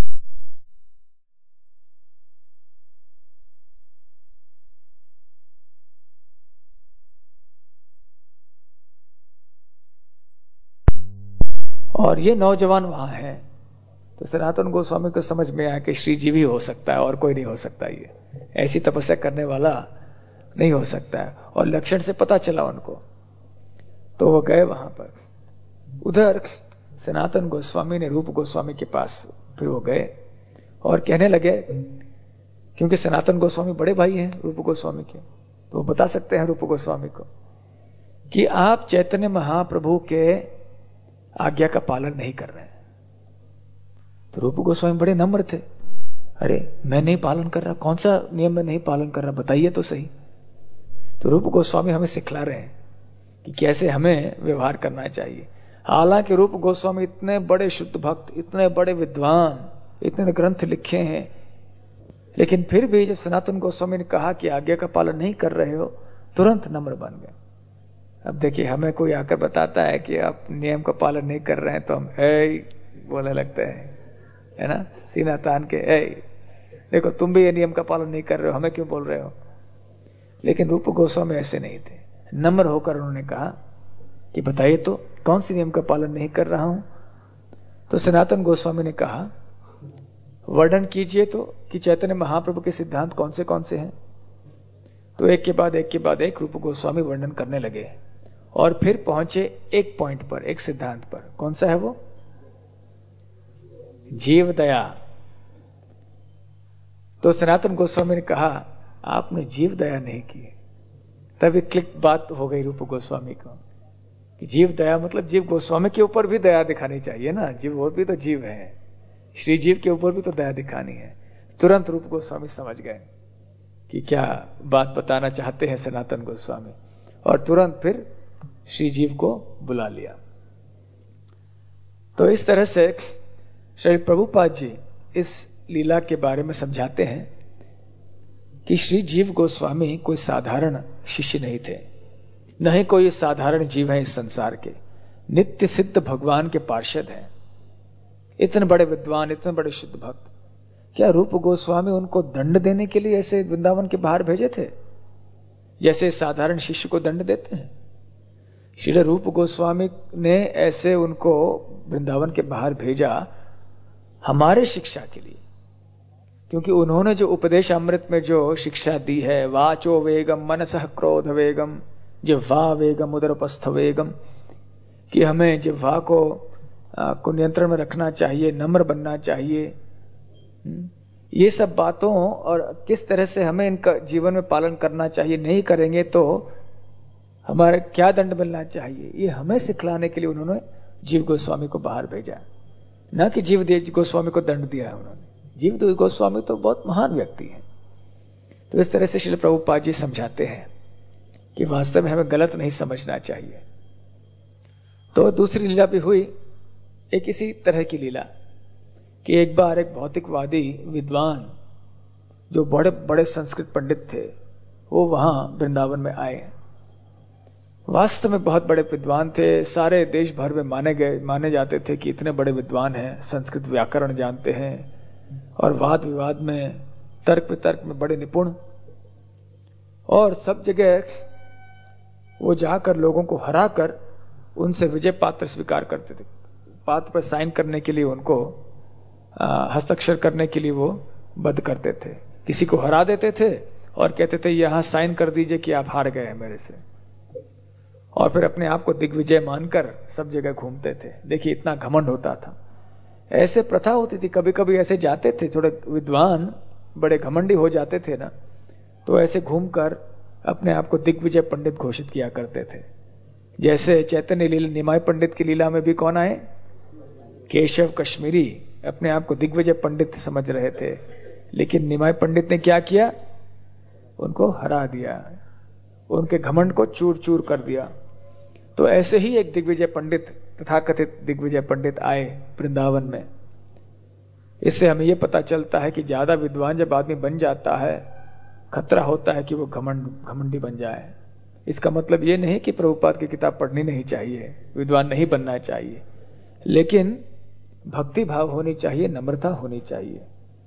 और ये नौजवान वहां है। तो सनातन गोस्वामी को समझ में आया कि श्री जी भी हो सकता है और कोई नहीं हो सकता, ये ऐसी तपस्या करने वाला नहीं हो सकता है, और लक्षण से पता चला उनको। तो वो गए वहां पर। उधर सनातन गोस्वामी ने रूप गोस्वामी के पास फिर वो गए और कहने लगे, क्योंकि सनातन गोस्वामी बड़े भाई हैं रूप गोस्वामी के, तो वो बता सकते हैं रूप गोस्वामी को कि आप चैतन्य महाप्रभु के आज्ञा का पालन नहीं कर रहे हैं। तो रूप गोस्वामी बड़े नम्र थे, अरे मैं नहीं पालन कर रहा, कौन सा नियम में नहीं पालन कर रहा, बताइए तो सही। तो रूप गोस्वामी हमें सिखला रहे हैं कि कैसे हमें व्यवहार करना चाहिए। हालांकि रूप गोस्वामी इतने बड़े शुद्ध भक्त, इतने बड़े विद्वान, इतने ग्रंथ लिखे हैं, लेकिन फिर भी जब सनातन गोस्वामी ने कहा कि आज्ञा का पालन नहीं कर रहे हो, तुरंत नम्र बन गए। अब देखिए, हमें कोई आकर बताता है कि आप नियम का पालन नहीं कर रहे हैं तो हम ए बोलने लगते हैं, है ना, सीना तान के, ए देखो तुम भी ये नियम का पालन नहीं कर रहे हो, हमें क्यों बोल रहे हो। लेकिन रूप गोस्वामी ऐसे नहीं थे, नम्र होकर उन्होंने कहा कि बताइए तो कौन सी नियम का पालन नहीं कर रहा हूं। तो सनातन गोस्वामी ने कहा वर्णन कीजिए तो कि चैतन्य महाप्रभु के सिद्धांत कौन से हैं। तो एक के बाद एक रूप गोस्वामी वर्णन करने लगे और फिर पहुंचे एक पॉइंट पर, एक सिद्धांत पर। कौन सा है वो? जीव दया। तो सनातन गोस्वामी ने कहा आपने जीव दया नहीं की। तभी क्लिक बात हो गई रूप गोस्वामी को कि जीव दया मतलब जीव गोस्वामी के ऊपर भी दया दिखानी चाहिए ना, जीव वो भी तो जीव है, श्री जीव के ऊपर भी तो दया दिखानी है। तुरंत रूप गोस्वामी समझ गए कि क्या बात बताना चाहते हैं सनातन गोस्वामी, और तुरंत फिर श्री जीव को बुला लिया। तो इस तरह से श्री प्रभुपाद जी इस लीला के बारे में समझाते हैं कि श्री जीव गोस्वामी कोई साधारण शिष्य नहीं थे, न ही कोई साधारण जीव है इस संसार के, नित्य सिद्ध भगवान के पार्षद हैं। इतने बड़े विद्वान, इतने बड़े शुद्ध भक्त, क्या रूप गोस्वामी उनको दंड देने के लिए ऐसे वृंदावन के बाहर भेजे थे जैसे साधारण शिष्य को दंड देते हैं? श्री रूप गोस्वामी ने ऐसे उनको वृंदावन के बाहर भेजा हमारे शिक्षा के लिए, क्योंकि उन्होंने जो उपदेश अमृत में जो शिक्षा दी है, वाचो वेगम मनसः क्रोध वेगम जिह्वा वेगम उदरपस्थ वेगम, कि हमें जिह्वा को नियंत्रण में रखना चाहिए, नम्र बनना चाहिए, ये सब बातों और किस तरह से हमें इनका जीवन में पालन करना चाहिए, नहीं करेंगे तो हमारे क्या दंड मिलना चाहिए, ये हमें सिखलाने के लिए उन्होंने जीव गोस्वामी को बाहर भेजा, न कि जीव गोस्वामी को दंड दिया है उन्होंने। जीव गोस्वामी तो बहुत महान व्यक्ति हैं। तो इस तरह से श्रील प्रभुपाद जी समझाते हैं कि वास्तव में हमें गलत नहीं समझना चाहिए। तो दूसरी लीला भी हुई एक इसी तरह की लीला कि एक बार एक भौतिकवादी विद्वान जो बड़े बड़े संस्कृत पंडित थे वो वहां वृंदावन में आए। वास्तव में बहुत बड़े विद्वान थे, सारे देश भर में माने जाते थे कि इतने बड़े विद्वान हैं, संस्कृत व्याकरण जानते हैं और वाद विवाद में, तर्क वितर्क में बड़े निपुण, और सब जगह वो जाकर लोगों को हराकर उनसे विजय पात्र स्वीकार करते थे। पात्र पर साइन करने के लिए उनको हस्ताक्षर करने के लिए वो बद्ध करते थे, किसी को हरा देते थे और कहते थे यहां साइन कर दीजिए कि आप हार गए हैं मेरे से, और फिर अपने आप को दिग्विजय मानकर सब जगह घूमते थे। देखिए इतना घमंड होता था, ऐसे प्रथा होती थी। कभी कभी ऐसे जाते थे, थोड़े विद्वान बड़े घमंडी हो जाते थे ना, तो ऐसे घूमकर अपने आप को दिग्विजय पंडित घोषित किया करते थे। जैसे चैतन्य लीला निमाय पंडित की लीला में भी कौन आए? केशव कश्मीरी अपने आप को दिग्विजय पंडित समझ रहे थे, लेकिन निमाय पंडित ने क्या किया? उनको हरा दिया, उनके घमंड को चूर चूर कर दिया। तो ऐसे ही एक दिग्विजय पंडित, तथाकथित दिग्विजय पंडित आए वृंदावन में। इससे हमें यह पता चलता है कि ज्यादा विद्वान जब आदमी बन जाता है, खतरा होता है कि वो घमंडी बन जाए। इसका मतलब ये नहीं कि प्रभुपाद की किताब पढ़नी नहीं चाहिए, विद्वान नहीं बनना चाहिए, लेकिन भक्ति भाव होनी चाहिए, नम्रता होनी चाहिए।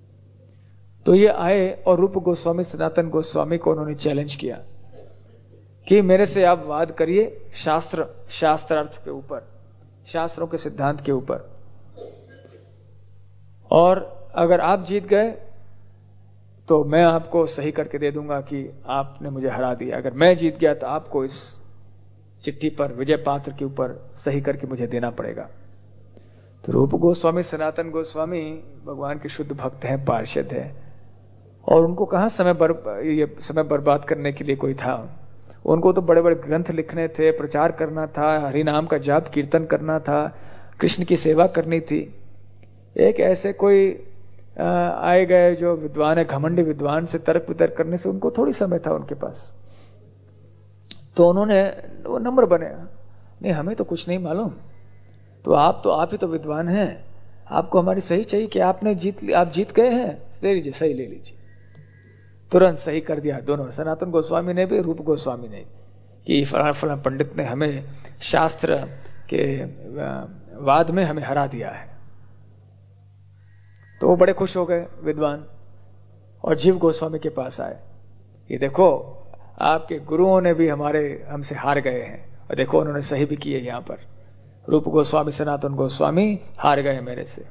तो ये आए और रूप गोस्वामी, सनातन गोस्वामी को उन्होंने चैलेंज किया कि मेरे से आप वाद करिए शास्त्रार्थ के ऊपर, शास्त्रों के सिद्धांत के ऊपर, और अगर आप जीत गए तो मैं आपको सही करके दे दूंगा कि आपने मुझे हरा दिया। अगर मैं जीत गया तो आपको इस चिट्ठी पर, विजय पात्र के ऊपर सही करके मुझे देना पड़ेगा। तो रूप गोस्वामी, सनातन गोस्वामी भगवान के शुद्ध भक्त हैं, पार्षद हैं, और उनको कहाँ समय बर्बाद करने के लिए कोई था। उनको तो बड़े बड़े ग्रंथ लिखने थे, प्रचार करना था, हरि नाम का जाप कीर्तन करना था, कृष्ण की सेवा करनी थी। एक ऐसे कोई आए गए जो विद्वान है, घमंडी विद्वान से तर्क वितर्क करने से उनको थोड़ी समय था उनके पास। तो उन्होंने वो नम्र बने, नहीं हमें तो कुछ नहीं मालूम, तो आप ही तो विद्वान हैं, आपको हमारी सही चाहिए कि आप जीत गए हैं, ले लीजिए, सही ले लीजिए। तुरंत सही कर दिया दोनों, सनातन गोस्वामी ने भी, रूप गोस्वामी ने। कि फलां फलां पंडित ने हमें शास्त्र के वाद में हमें हरा दिया है। तो वो बड़े खुश हो गए विद्वान, और जीव गोस्वामी के पास आए, ये देखो आपके गुरुओं ने भी हमसे हार गए हैं, और देखो उन्होंने सही भी किए। यहाँ पर रूप गोस्वामी सनातन गोस्वामी हार गए मेरे से।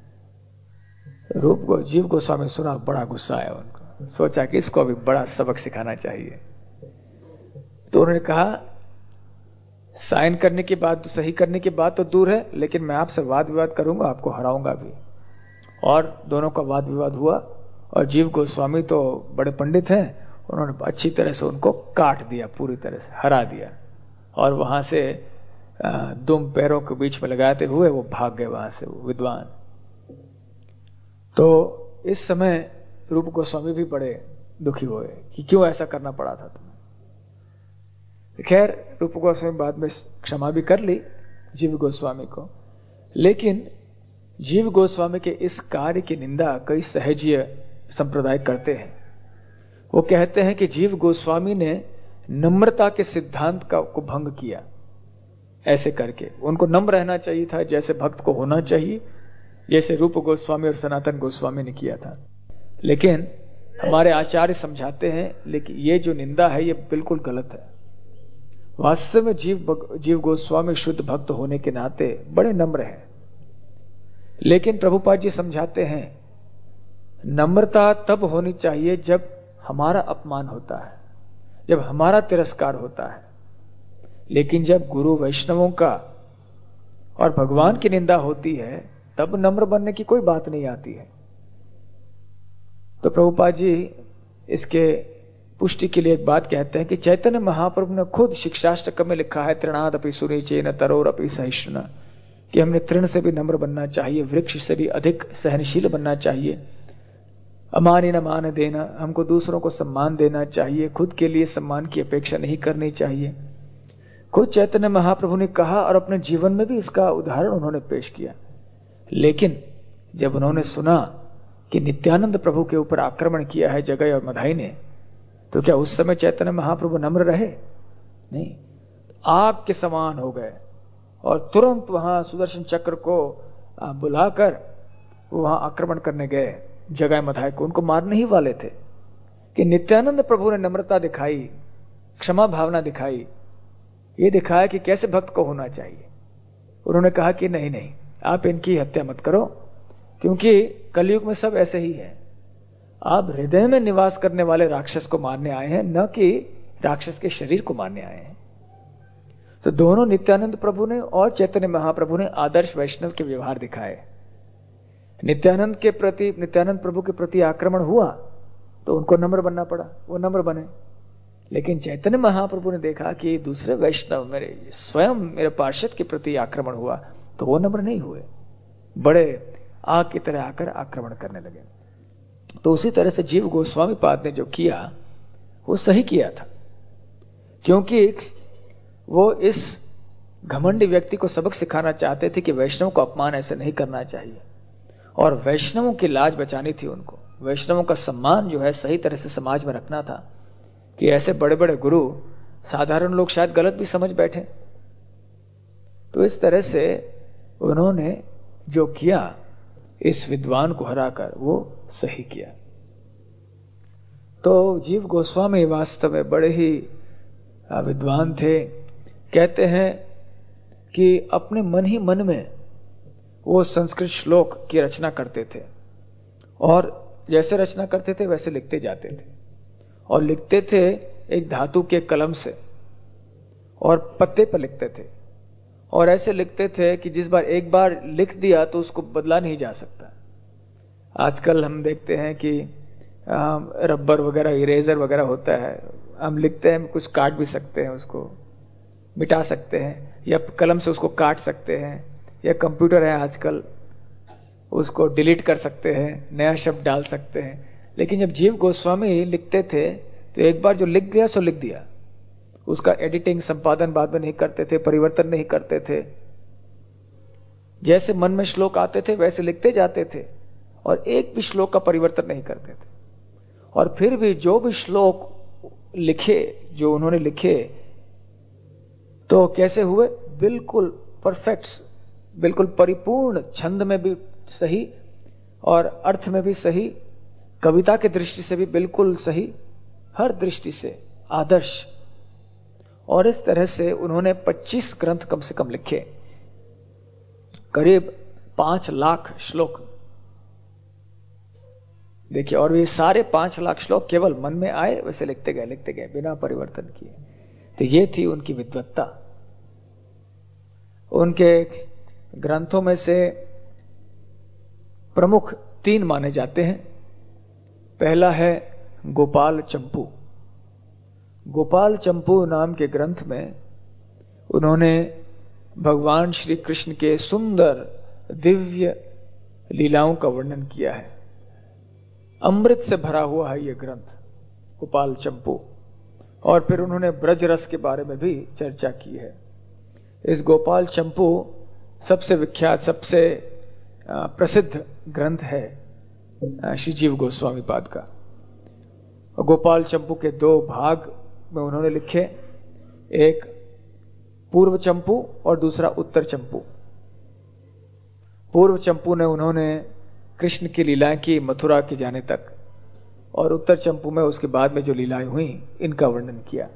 जीव गोस्वामी सुना, बड़ा गुस्सा आया उनको, सोचा कि इसको अभी बड़ा सबक सिखाना चाहिए। तो उन्होंने कहा साइन करने की बात, सही करने की बात तो दूर है, लेकिन मैं आपसे वाद विवाद करूंगा, आपको हराऊंगा भी। और दोनों का वाद विवाद हुआ, और जीव गोस्वामी तो बड़े पंडित हैं, उन्होंने अच्छी तरह से उनको काट दिया, पूरी तरह से हरा दिया, और वहां से दुम पैरों के बीच में लगाते हुए वो भाग गए वहां से, वो विद्वान। तो इस समय रूप गोस्वामी भी बड़े दुखी हुए कि क्यों ऐसा करना पड़ा था तुम्हें। खैर रूप गोस्वामी बाद में क्षमा भी कर ली जीव गोस्वामी को, लेकिन जीव गोस्वामी के इस कार्य की निंदा कई सहजीय संप्रदाय करते हैं। वो कहते हैं कि जीव गोस्वामी ने नम्रता के सिद्धांत को भंग किया। ऐसे करके उनको नम्र रहना चाहिए था, जैसे भक्त को होना चाहिए, जैसे रूप गोस्वामी और सनातन गोस्वामी ने किया था। लेकिन हमारे आचार्य समझाते हैं, लेकिन ये जो निंदा है ये बिल्कुल गलत है। वास्तव में जीव गोस्वामी शुद्ध भक्त होने के नाते बड़े नम्र हैं, लेकिन प्रभुपाद जी समझाते हैं नम्रता तब होनी चाहिए जब हमारा अपमान होता है, जब हमारा तिरस्कार होता है। लेकिन जब गुरु वैष्णवों का और भगवान की निंदा होती है, तब नम्र बनने की कोई बात नहीं आती है। तो प्रभुपाद जी इसके पुष्टि के लिए एक बात कहते हैं कि चैतन्य महाप्रभु ने खुद शिक्षाष्टक में लिखा है, तृणादपि सुनिचेन तरोरपि सहिष्णुना, कि हमने तृण से भी नम्र बनना चाहिए, वृक्ष से भी अधिक सहनशील बनना चाहिए, अमानी न मान देना, हमको दूसरों को सम्मान देना चाहिए, खुद के लिए सम्मान की अपेक्षा नहीं करनी चाहिए। खुद चैतन्य महाप्रभु ने कहा, और अपने जीवन में भी इसका उदाहरण उन्होंने पेश किया। लेकिन जब उन्होंने सुना कि नित्यानंद प्रभु के ऊपर आक्रमण किया है जगय और मधाई ने, तो क्या उस समय चैतन्य महाप्रभु नम्र रहे? नहीं, आग के समान हो गए, और तुरंत वहां सुदर्शन चक्र को बुलाकर वो वहां आक्रमण करने गए जगह मधाई को। उनको मारने ही वाले थे कि नित्यानंद प्रभु ने नम्रता दिखाई, क्षमा भावना दिखाई, ये दिखाया कि कैसे भक्त को होना चाहिए। उन्होंने कहा कि नहीं नहीं, आप इनकी हत्या मत करो, क्योंकि कलयुग में सब ऐसे ही है। आप हृदय में निवास करने वाले राक्षस को मारने आए हैं, न कि राक्षस के शरीर को मारने आए हैं। तो दोनों नित्यानंद प्रभु ने और चैतन्य महाप्रभु ने आदर्श वैष्णव के व्यवहार दिखाए। नित्यानंद प्रभु के प्रति आक्रमण हुआ तो उनको नम्र बनना पड़ा, वो नम्र बने। लेकिन चैतन्य महाप्रभु ने देखा कि दूसरे वैष्णव मेरे पार्षद के प्रति आक्रमण हुआ, तो वो नम्र नहीं हुए, बड़े आग की तरह आकर आक्रमण करने लगे। तो उसी तरह से जीव गोस्वामी पाद ने जो किया वो सही किया था, क्योंकि वो इस घमंडी व्यक्ति को सबक सिखाना चाहते थे कि वैष्णव को अपमान ऐसे नहीं करना चाहिए, और वैष्णवों की लाज बचानी थी उनको। वैष्णवों का सम्मान जो है सही तरह से समाज में रखना था, कि ऐसे बड़े बड़े गुरु साधारण लोग शायद गलत भी समझ बैठे। तो इस तरह से उन्होंने जो किया, इस विद्वान को हराकर, वो सही किया। तो जीव गोस्वामी वास्तव में बड़े ही विद्वान थे। कहते हैं कि अपने मन ही मन में वो संस्कृत श्लोक की रचना करते थे, और जैसे रचना करते थे वैसे लिखते जाते थे, और लिखते थे एक धातु के कलम से, और पत्ते पर लिखते थे, और ऐसे लिखते थे कि एक बार लिख दिया तो उसको बदला नहीं जा सकता। आजकल हम देखते हैं कि रबर वगैरह, इरेजर वगैरह होता है, हम लिखते हैं, कुछ काट भी सकते हैं, उसको मिटा सकते हैं, या कलम से उसको काट सकते हैं, या कंप्यूटर है आजकल, उसको डिलीट कर सकते हैं, नया शब्द डाल सकते हैं। लेकिन जब जीव गोस्वामी लिखते थे तो एक बार जो लिख दिया सो लिख दिया, उसका एडिटिंग संपादन बाद में नहीं करते थे, परिवर्तन नहीं करते थे। जैसे मन में श्लोक आते थे वैसे लिखते जाते थे, और एक भी श्लोक का परिवर्तन नहीं करते थे। और फिर भी जो भी श्लोक लिखे, जो उन्होंने लिखे, तो कैसे हुए? बिल्कुल परफेक्ट, बिल्कुल परिपूर्ण, छंद में भी सही और अर्थ में भी सही, कविता की दृष्टि से भी बिल्कुल सही, हर दृष्टि से आदर्श। और इस तरह से उन्होंने 25 ग्रंथ कम से कम लिखे, करीब 5 लाख श्लोक। देखिए, और ये सारे 5 लाख श्लोक केवल मन में आए वैसे लिखते गए बिना परिवर्तन किए। तो ये थी उनकी विद्वत्ता। उनके ग्रंथों में से प्रमुख 3 माने जाते हैं। पहला है गोपाल चंपू। गोपाल चंपू नाम के ग्रंथ में उन्होंने भगवान श्री कृष्ण के सुंदर दिव्य लीलाओं का वर्णन किया है। अमृत से भरा हुआ है यह ग्रंथ गोपाल चंपू। और फिर उन्होंने ब्रज रस के बारे में भी चर्चा की है। इस गोपाल चंपू सबसे विख्यात, सबसे प्रसिद्ध ग्रंथ है श्री जीव गोस्वामी पाद का। गोपाल चंपू के 2 भाग में उन्होंने लिखे, एक पूर्व चंपू और दूसरा उत्तर चंपू। पूर्व चंपू ने उन्होंने कृष्ण की लीलाएं की मथुरा के जाने तक, और उत्तर चंपू में उसके बाद में जो लीलाएं हुई इनका वर्णन किया।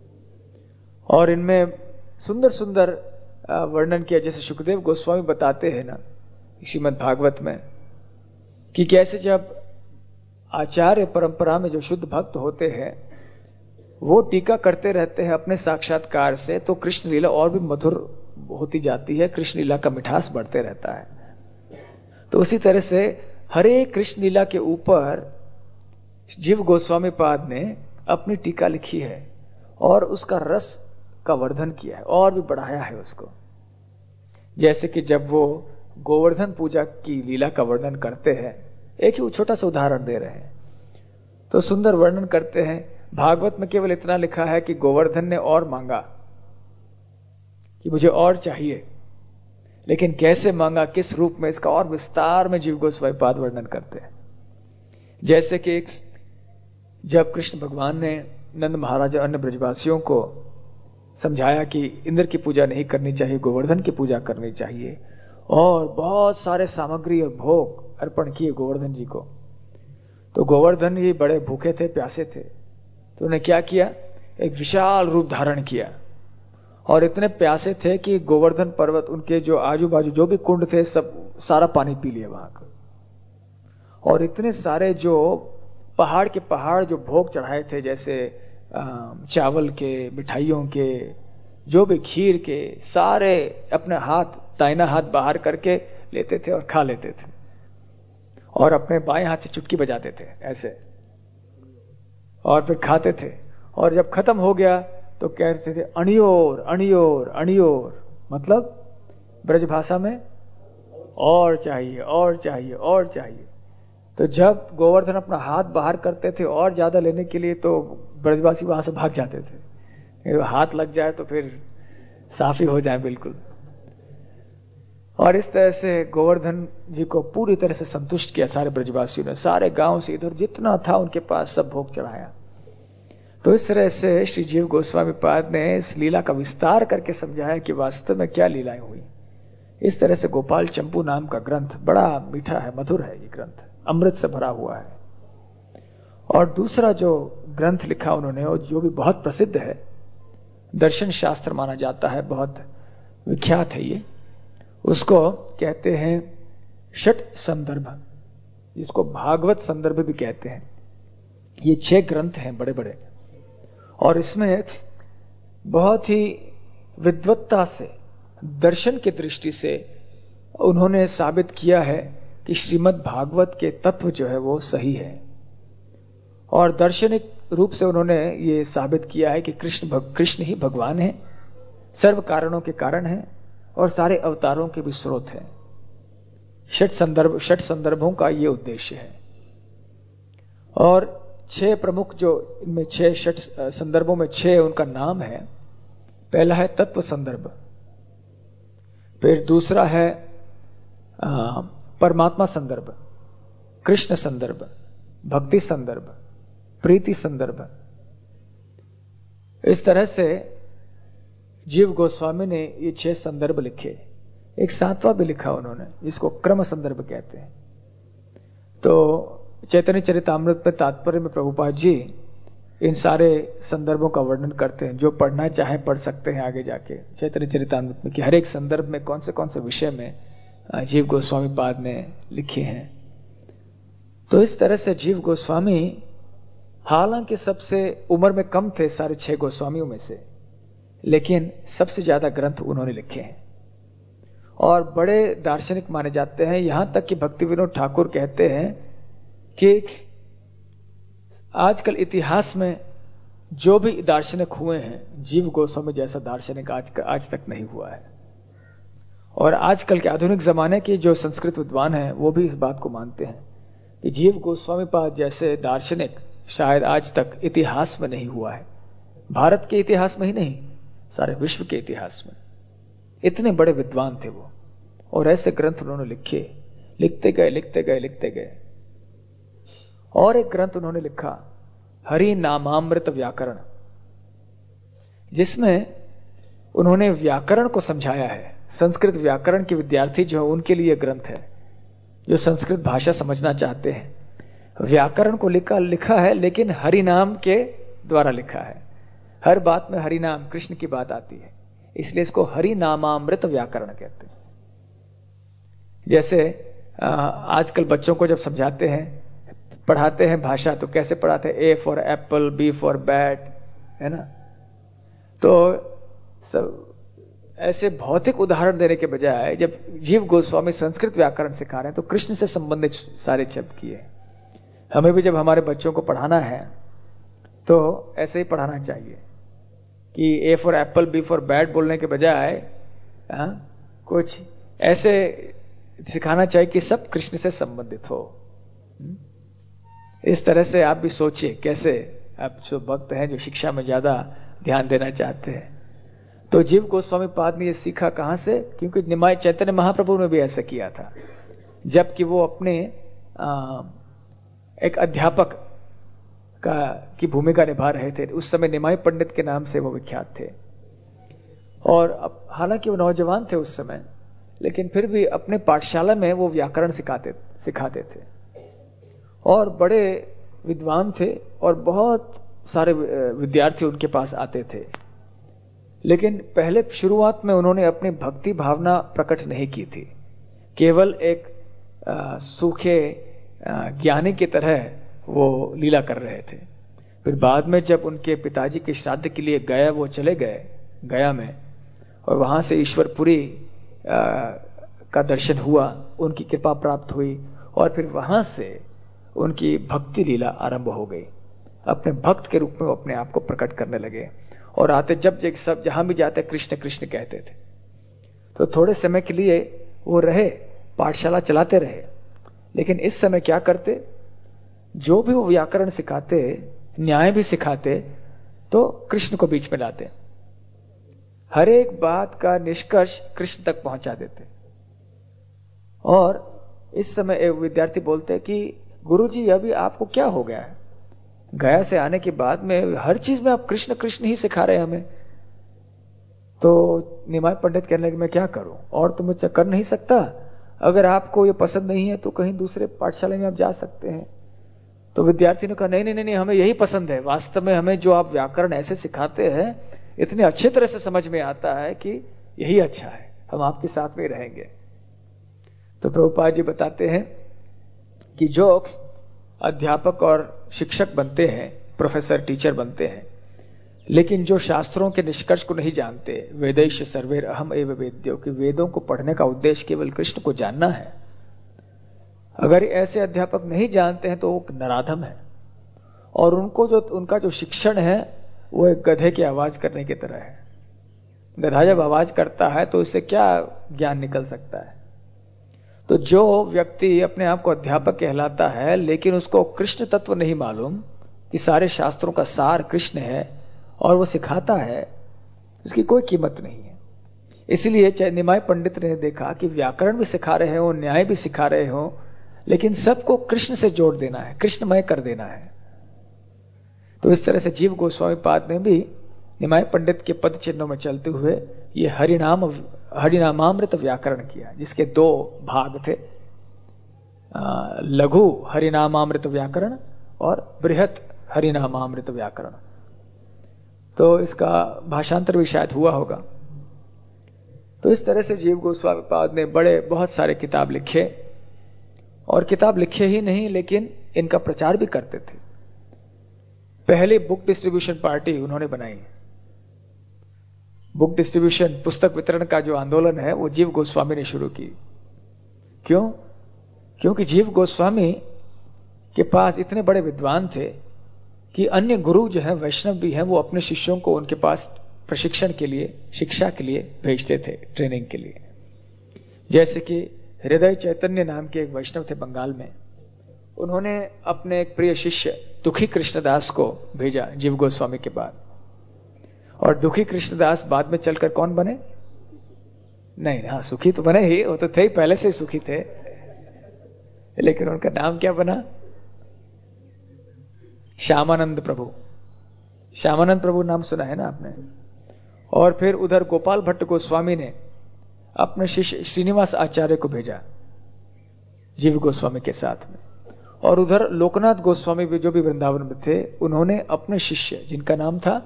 और इनमें सुंदर सुंदर वर्णन किया, जैसे सुखदेव गोस्वामी बताते हैं ना श्रीमद् भागवत में, कि कैसे जब आचार्य परंपरा में जो शुद्ध भक्त होते हैं वो टीका करते रहते हैं अपने साक्षात्कार से, तो कृष्ण लीला और भी मधुर होती जाती है, कृष्ण लीला का मिठास बढ़ते रहता है। तो उसी तरह से हरे कृष्ण लीला के ऊपर जीव गोस्वामी पाद ने अपनी टीका लिखी है और उसका रस का वर्धन किया है और भी बढ़ाया है उसको। जैसे कि जब वो गोवर्धन पूजा की लीला का वर्णन करते हैं, एक ही छोटा सा उदाहरण दे रहे हैं, तो सुंदर वर्णन करते हैं। भागवत में केवल इतना लिखा है कि गोवर्धन ने और मांगा कि मुझे और चाहिए, लेकिन कैसे मांगा, किस रूप में, इसका और विस्तार में जीव गोस्वामी पाद वर्णन करते हैं। जैसे कि जब कृष्ण भगवान ने नंद महाराज और अन्य ब्रजवासियों को समझाया कि इंद्र की पूजा नहीं करनी चाहिए, गोवर्धन की पूजा करनी चाहिए, और बहुत सारे सामग्री और भोग अर्पण किए गोवर्धन जी को, तो गोवर्धन जी बड़े भूखे थे, प्यासे थे, तो उन्हें क्या किया, एक विशाल रूप धारण किया, और इतने प्यासे थे कि गोवर्धन पर्वत, उनके जो आजू बाजू जो भी कुंड थे, सब सारा पानी पी लिया वहां का। और इतने सारे जो पहाड़ के पहाड़ जो भोग चढ़ाए थे, जैसे चावल के, मिठाइयों के, जो भी खीर के, सारे अपने हाथ, दाहिना हाथ बाहर करके लेते थे और खा लेते थे, और अपने बाएं हाथ से चुटकी बजाते थे ऐसे, और फिर खाते थे। और जब खत्म हो गया तो कहते थे अणियोर अणियोर अणियोर, मतलब ब्रज भाषा में और चाहिए और चाहिए और चाहिए। तो जब गोवर्धन अपना हाथ बाहर करते थे और ज्यादा लेने के लिए, तो ब्रजवासी वहां से भाग जाते थे, हाथ लग जाए तो फिर साफी हो जाए बिल्कुल। और इस तरह से गोवर्धन जी को पूरी तरह से संतुष्ट किया सारे ब्रजवासियों ने, सारे गांव से इधर जितना था उनके पास सब भोग चढ़ाया। तो इस तरह से श्री जीव गोस्वामी पाद ने इस लीला का विस्तार करके समझाया कि वास्तव में क्या लीलाएं हुई। इस तरह से गोपाल चंपू नाम का ग्रंथ बड़ा मीठा है, मधुर है, ये ग्रंथ अमृत से भरा हुआ है। और दूसरा जो ग्रंथ लिखा उन्होंने, और जो भी बहुत प्रसिद्ध है, दर्शन शास्त्र माना जाता है, बहुत विख्यात है ये, उसको कहते हैं षट संदर्भ, जिसको भागवत संदर्भ भी कहते हैं। ये 6 ग्रंथ हैं बड़े बड़े, और इसमें बहुत ही विद्वत्ता से, दर्शन की दृष्टि से उन्होंने साबित किया है कि श्रीमद् भागवत के तत्व जो है वो सही है। और दार्शनिक रूप से उन्होंने ये साबित किया है कि कृष्ण ही भगवान है, सर्व कारणों के कारण है, और सारे अवतारों के भी स्रोत है। षट संदर्भों का ये उद्देश्य है। और 6 प्रमुख, जो इनमें 6 षट संदर्भों में 6 उनका नाम है। पहला है तत्व संदर्भ, फिर दूसरा है परमात्मा संदर्भ, कृष्ण संदर्भ, भक्ति संदर्भ, प्रीति संदर्भ। इस तरह से जीव गोस्वामी ने ये 6 संदर्भ लिखे, एक 7वां भी लिखा उन्होंने, जिसको क्रम संदर्भ कहते हैं। तो चैतन्य चरितामृत में तात्पर्य में प्रभुपाद जी इन सारे संदर्भों का वर्णन करते हैं। जो पढ़ना चाहे पढ़ सकते हैं आगे जाके चैतन्य चरितामृत में, कि हर एक संदर्भ में कौन से विषय में जीव गोस्वामी पाद ने लिखे हैं। तो इस तरह से जीव गोस्वामी हालांकि सबसे उम्र में कम थे सारे 6 गोस्वामियों में से, लेकिन सबसे ज्यादा ग्रंथ उन्होंने लिखे हैं और बड़े दार्शनिक माने जाते हैं। यहां तक कि भक्ति विनोद ठाकुर कहते हैं कि आजकल इतिहास में जो भी दार्शनिक हुए हैं, जीव गोस्वामी जैसा दार्शनिक आज तक नहीं हुआ है। और आजकल के आधुनिक जमाने के जो संस्कृत विद्वान हैं वो भी इस बात को मानते हैं कि जीव गोस्वामी पाद जैसे दार्शनिक शायद आज तक इतिहास में नहीं हुआ है। भारत के इतिहास में ही नहीं, सारे विश्व के इतिहास में। इतने बड़े विद्वान थे वो, और ऐसे ग्रंथ उन्होंने लिखे, लिखते गए। और एक ग्रंथ उन्होंने लिखा, हरि नामामृत व्याकरण, जिसमें उन्होंने व्याकरण को समझाया है। संस्कृत व्याकरण के विद्यार्थी जो है उनके लिए ग्रंथ है, जो संस्कृत भाषा समझना चाहते हैं। व्याकरण को लिखा है, लेकिन हरि नाम के द्वारा लिखा है। हर बात में हरि नाम, कृष्ण की बात आती है, इसलिए इसको हरि नामामृत व्याकरण कहते हैं। जैसे आजकल बच्चों को जब समझाते हैं, पढ़ाते हैं भाषा, तो कैसे पढ़ाते हैं? A for apple, B for bat, है ना। तो सब ऐसे भौतिक उदाहरण देने के बजाय जब जीव गोस्वामी संस्कृत व्याकरण सिखा रहे हैं तो कृष्ण से संबंधित सारे शब्द किए। हमें भी जब हमारे बच्चों को पढ़ाना है तो ऐसे ही पढ़ाना चाहिए कि A for apple, B for bat बोलने के बजाय कुछ ऐसे सिखाना चाहिए कि सब कृष्ण से संबंधित हो। इस तरह से आप भी सोचिए कैसे, आप जो भक्त हैं जो शिक्षा में ज्यादा ध्यान देना चाहते हैं। तो जीव गोस्वामी पाद ने ये सीखा कहां से? क्योंकि निमाय चैतन्य महाप्रभु ने भी ऐसा किया था, जबकि वो अपने एक अध्यापक की भूमिका निभा रहे थे। उस समय निमाई पंडित के नाम से वो विख्यात थे, और अब हालांकि वो नौजवान थे उस समय, लेकिन फिर भी अपने पाठशाला में वो व्याकरण सिखाते थे और बड़े विद्वान थे और बहुत सारे विद्यार्थी उनके पास आते थे। लेकिन पहले शुरुआत में उन्होंने अपनी भक्ति भावना प्रकट नहीं की थी, केवल एक सूखे ज्ञानी की तरह वो लीला कर रहे थे। फिर बाद में जब उनके पिताजी के श्राद्ध के लिए वो चले गए गया में, और वहां से ईश्वरपुरी का दर्शन हुआ, उनकी कृपा प्राप्त हुई, और फिर वहां से उनकी भक्ति लीला आरंभ हो गई। अपने भक्त के रूप में वो अपने आप को प्रकट करने लगे, और आते जब सब जहां भी जाते कृष्ण कृष्ण कहते थे। तो थोड़े समय के लिए वो रहे, पाठशाला चलाते रहे, लेकिन इस समय क्या करते, जो भी वो व्याकरण सिखाते, न्याय भी सिखाते, तो कृष्ण को बीच में लाते, हर एक बात का निष्कर्ष कृष्ण तक पहुंचा देते। और इस समय एक विद्यार्थी बोलते कि गुरुजी अभी आपको क्या हो गया है? गया से आने के बाद में हर चीज में आप कृष्ण कृष्ण ही सिखा रहे हैं हमें। तो निमाय पंडित कहने लगे मैं क्या करूं, और तो मुझसे कर नहीं सकता। अगर आपको ये पसंद नहीं है तो कहीं दूसरे पाठशाला में आप जा सकते हैं। तो विद्यार्थी ने कहा नहीं, हमें यही पसंद है। वास्तव में हमें जो आप व्याकरण ऐसे सिखाते हैं, इतने अच्छे तरह से समझ में आता है कि यही अच्छा है, हम आपके साथ में रहेंगे। तो प्रभुपाद जी बताते हैं कि जो अध्यापक और शिक्षक बनते हैं, प्रोफेसर टीचर बनते हैं, लेकिन जो शास्त्रों के निष्कर्ष को नहीं जानते, वेदैश्य सर्वेर अहम एव वेद्यो, कि वेदों को पढ़ने का उद्देश्य केवल कृष्ण को जानना है, अगर ऐसे अध्यापक नहीं जानते हैं तो वो नराधम है। और उनका जो शिक्षण है वो एक गधे की आवाज करने की तरह है। गधा जब आवाज करता है तो इससे क्या ज्ञान निकल सकता है? तो जो व्यक्ति अपने आप को अध्यापक कहलाता है, लेकिन उसको कृष्ण तत्व नहीं मालूम कि सारे शास्त्रों का सार कृष्ण है, और वो सिखाता है, उसकी कोई कीमत नहीं है। इसलिए निमाय पंडित ने देखा कि व्याकरण भी सिखा रहे हो, न्याय भी सिखा रहे हो, लेकिन सबको कृष्ण से जोड़ देना है, कृष्णमय कर देना है। तो इस तरह से जीव गोस्वामी पाद ने भी निमाय पंडित के पद चिन्हों में चलते हुए ये हरिनामामृत व्याकरण किया, जिसके 2 भाग थे, लघु हरिनामामृत व्याकरण और बृहत हरिनामामृत व्याकरण। तो इसका भाषांतर भी शायद हुआ होगा। तो इस तरह से जीव गोस्वामी पाद ने बहुत सारे किताब लिखे, और किताब लिखे ही नहीं लेकिन इनका प्रचार भी करते थे। पहली बुक डिस्ट्रीब्यूशन पार्टी उन्होंने बनाई। बुक डिस्ट्रीब्यूशन, पुस्तक वितरण का जो आंदोलन है वो जीव गोस्वामी ने शुरू की। क्यों? क्योंकि जीव गोस्वामी के पास इतने बड़े विद्वान थे कि अन्य गुरु जो है, वैष्णव भी हैं, वो अपने शिष्यों को उनके पास प्रशिक्षण के लिए, शिक्षा के लिए भेजते थे, ट्रेनिंग के लिए। जैसे कि हृदय चैतन्य नाम के एक वैष्णव थे बंगाल में, उन्होंने अपने एक प्रिय शिष्य दुखी कृष्णदास को भेजा जीव गोस्वामी के बाद। और दुखी कृष्णदास बाद में चलकर कौन बने? नहीं, हाँ, सुखी तो बने ही, वो तो थे ही, पहले से ही सुखी थे, लेकिन उनका नाम क्या बना? श्यामानंद प्रभु। श्यामानंद प्रभु नाम सुना है ना आपने। और फिर उधर गोपाल भट्ट गोस्वामी ने अपने शिष्य श्रीनिवास आचार्य को भेजा जीव गोस्वामी के साथ में। और उधर लोकनाथ गोस्वामी भी, जो भी वृंदावन में थे, उन्होंने अपने शिष्य, जिनका नाम था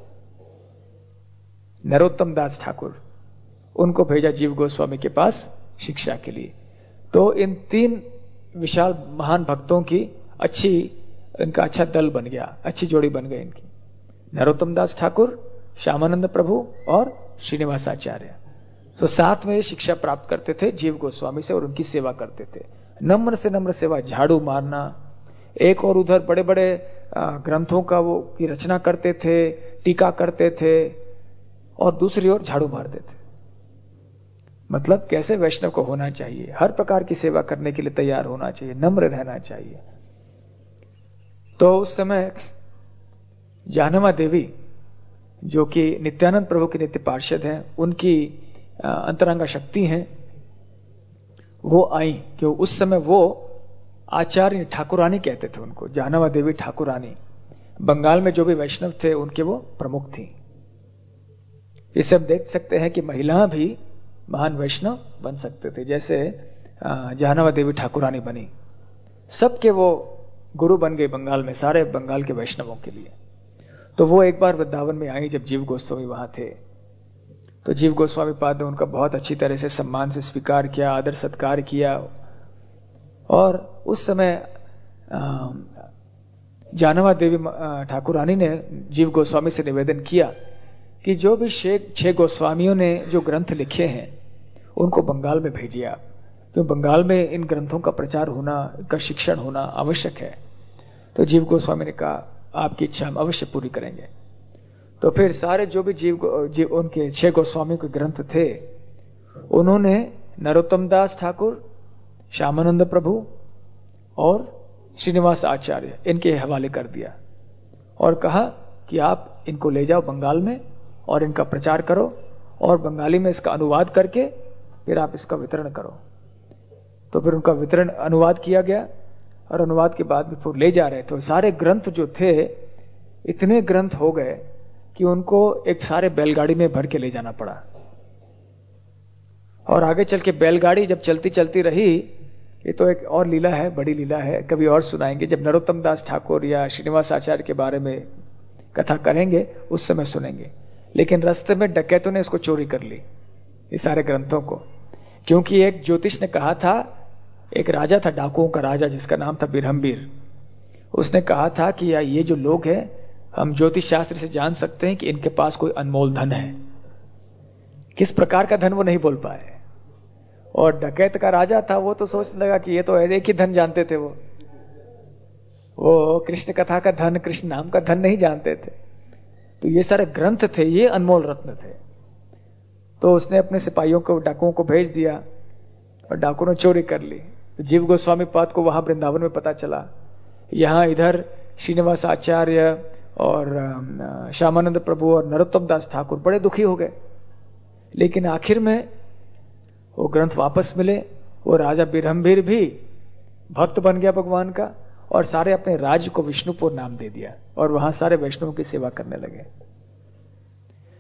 नरोत्तम दास ठाकुर, उनको भेजा जीव गोस्वामी के पास शिक्षा के लिए। तो इन 3 विशाल महान भक्तों की इनका अच्छा दल बन गया, अच्छी जोड़ी बन गई इनकी। नरोत्तम दास ठाकुर, श्यामानंद प्रभु और श्रीनिवास आचार्य। तो साथ में शिक्षा प्राप्त करते थे जीव गोस्वामी से और उनकी सेवा करते थे। नम्र से नम्र सेवा, झाड़ू मारना, एक और उधर बड़े बड़े ग्रंथों का वो की रचना करते थे, टीका करते थे, और दूसरी ओर झाड़ू मारते थे। मतलब कैसे वैष्णव को होना चाहिए, हर प्रकार की सेवा करने के लिए तैयार होना चाहिए, नम्र रहना चाहिए। तो उस समय जानवा देवी, जो कि नित्यानंद प्रभु की नित्य पार्षद हैं, उनकी अंतरंगा शक्ति हैं, वो आई। क्यों? उस समय वो आचार्य ठाकुरानी कहते थे उनको, जानवा देवी ठाकुरानी। बंगाल में जो भी वैष्णव थे उनके वो प्रमुख थी। इसे हम देख सकते हैं कि महिला भी महान वैष्णव बन सकते थे, जैसे जानवा देवी ठाकुरानी बनी। सबके वो गुरु बन गए बंगाल में, सारे बंगाल के वैष्णवों के लिए। तो वो एक बार वृंदावन में आई जब जीव गोस्वामी वहां थे, तो जीव गोस्वामी पाद ने उनका बहुत अच्छी तरह से सम्मान से स्वीकार किया, आदर सत्कार किया। और उस समय जानवा देवी ठाकुरानी ने जीव गोस्वामी से निवेदन किया कि जो भी 6 गोस्वामियों ने जो ग्रंथ लिखे हैं उनको बंगाल में भेजिए आप, तो बंगाल में इन ग्रंथों का प्रचार होना, इनका शिक्षण होना आवश्यक है। तो जीव गोस्वामी ने कहा आपकी इच्छा हम अवश्य पूरी करेंगे। तो फिर सारे जो भी उनके 6 गोस्वामी के ग्रंथ थे, उन्होंने नरोत्तम दास ठाकुर, श्यामानंद प्रभु और श्रीनिवास आचार्य, इनके हवाले कर दिया और कहा कि आप इनको ले जाओ बंगाल में और इनका प्रचार करो, और बंगाली में इसका अनुवाद करके फिर आप इसका वितरण करो। तो फिर उनका वितरण, अनुवाद किया गया, और अनुवाद के बाद भी फिर ले जा रहे थे। सारे ग्रंथ जो थे, इतने ग्रंथ हो गए कि उनको एक सारे बैलगाड़ी में भर के ले जाना पड़ा। और आगे चल के बैलगाड़ी जब चलती चलती रही, ये तो एक और लीला है, बड़ी लीला है, कभी और सुनाएंगे। जब नरोत्तम दास ठाकुर या श्रीनिवास आचार्य के बारे में कथा करेंगे उस समय सुनेंगे। लेकिन रास्ते में डकैतों ने इसको चोरी कर ली, ये सारे ग्रंथों को। क्योंकि एक ज्योतिष ने कहा था, एक राजा था, डाकुओं का राजा, जिसका नाम था बिरहमबीर। उसने कहा था कि ये जो लोग हैं, हम ज्योतिष शास्त्र से जान सकते हैं कि इनके पास कोई अनमोल धन है। किस प्रकार का धन वो नहीं बोल पाए। और डकैत का राजा था, वो तो सोचने लगा कि ये तो एक ही धन जानते थे, वो कृष्ण कथा का धन, कृष्ण नाम का धन नहीं जानते थे। तो ये सारे ग्रंथ थे, ये अनमोल रत्न थे। तो उसने अपने सिपाहियों को, डाकुओं को भेज दिया, और डाकुओं ने चोरी कर ली। तो जीव गोस्वामी पाद को वहां वृंदावन में पता चला। यहाँ इधर श्रीनिवास आचार्य और श्यामानंद प्रभु और नरोत्तम दास ठाकुर बड़े दुखी हो गए। लेकिन आखिर में वो ग्रंथ वापस मिले। वो राजा बिरहमबीर भी भक्त बन गया भगवान का, और सारे अपने राज्य को विष्णुपुर नाम दे दिया, और वहां सारे वैष्णवों की सेवा करने लगे।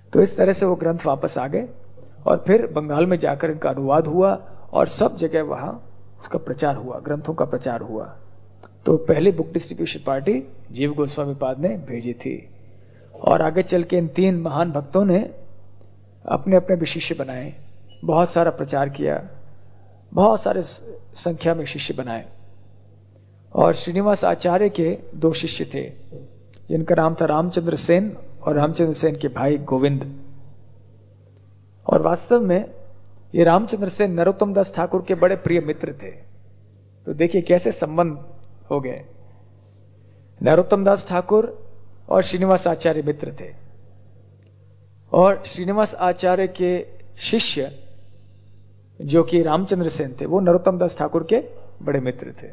तो इस तरह से वो ग्रंथ वापस आ गए और फिर बंगाल में जाकर इनका अनुवाद हुआ और सब जगह वहां उसका प्रचार हुआ, ग्रंथों का प्रचार हुआ। तो पहली बुक डिस्ट्रीब्यूशन पार्टी जीव गोस्वामी पाद ने भेजी थी और आगे चल के इन 3 महान भक्तों ने अपने अपने भी शिष्य बनाए, बहुत सारा प्रचार किया, बहुत सारे संख्या में शिष्य बनाए। और श्रीनिवास आचार्य के 2 शिष्य थे जिनका नाम था रामचंद्र सेन और रामचंद्र सेन के भाई गोविंद। और वास्तव में ये रामचंद्र सेन नरोत्तम दास ठाकुर के बड़े प्रिय मित्र थे। तो देखिए कैसे संबंध हो गए। नरोत्तम दास ठाकुर और श्रीनिवास आचार्य मित्र थे और श्रीनिवास आचार्य के शिष्य जो कि रामचंद्र सेन थे वो नरोत्तम दास ठाकुर के बड़े मित्र थे।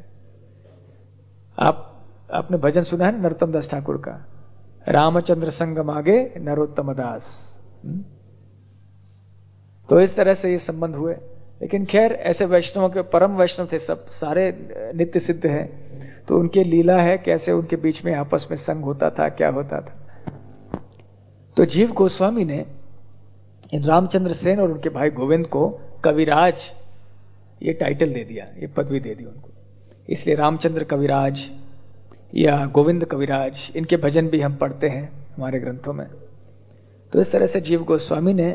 आपने भजन सुना है ना नरोत्तम दास ठाकुर का, रामचंद्र संग मागे नरोत्तम दास। तो इस तरह से ये संबंध हुए। लेकिन खैर ऐसे वैष्णवों के परम वैष्णव थे, सब सारे नित्य सिद्ध हैं, तो उनके लीला है कैसे उनके बीच में आपस में संग होता था, क्या होता था। तो जीव गोस्वामी ने इन रामचंद्र सेन और उनके भाई गोविंद को कविराज ये टाइटल दे दिया, ये पदवी दे दी उनको। इसलिए रामचंद्र कविराज या गोविंद कविराज, इनके भजन भी हम पढ़ते हैं हमारे ग्रंथों में। तो इस तरह से जीव गोस्वामी ने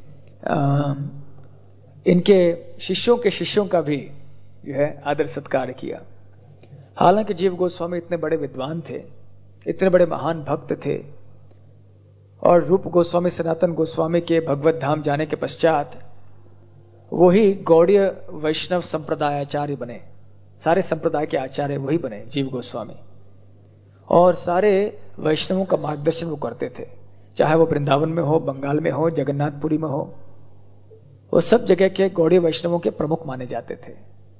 इनके शिष्यों का भी जो है आदर सत्कार किया। हालांकि जीव गोस्वामी इतने बड़े विद्वान थे, इतने बड़े महान भक्त थे, और रूप गोस्वामी सनातन गोस्वामी के भगवत धाम जाने के पश्चात वही गौड़ीय वैष्णव संप्रदायाचार्य बने, सारे संप्रदाय के आचार्य वही बने जीव गोस्वामी। और सारे वैष्णवों का मार्गदर्शन वो करते थे, चाहे वो वृंदावन में हो, बंगाल में हो, जगन्नाथपुरी में हो, वो सब जगह के गौड़ीय वैष्णवों के प्रमुख माने जाते थे।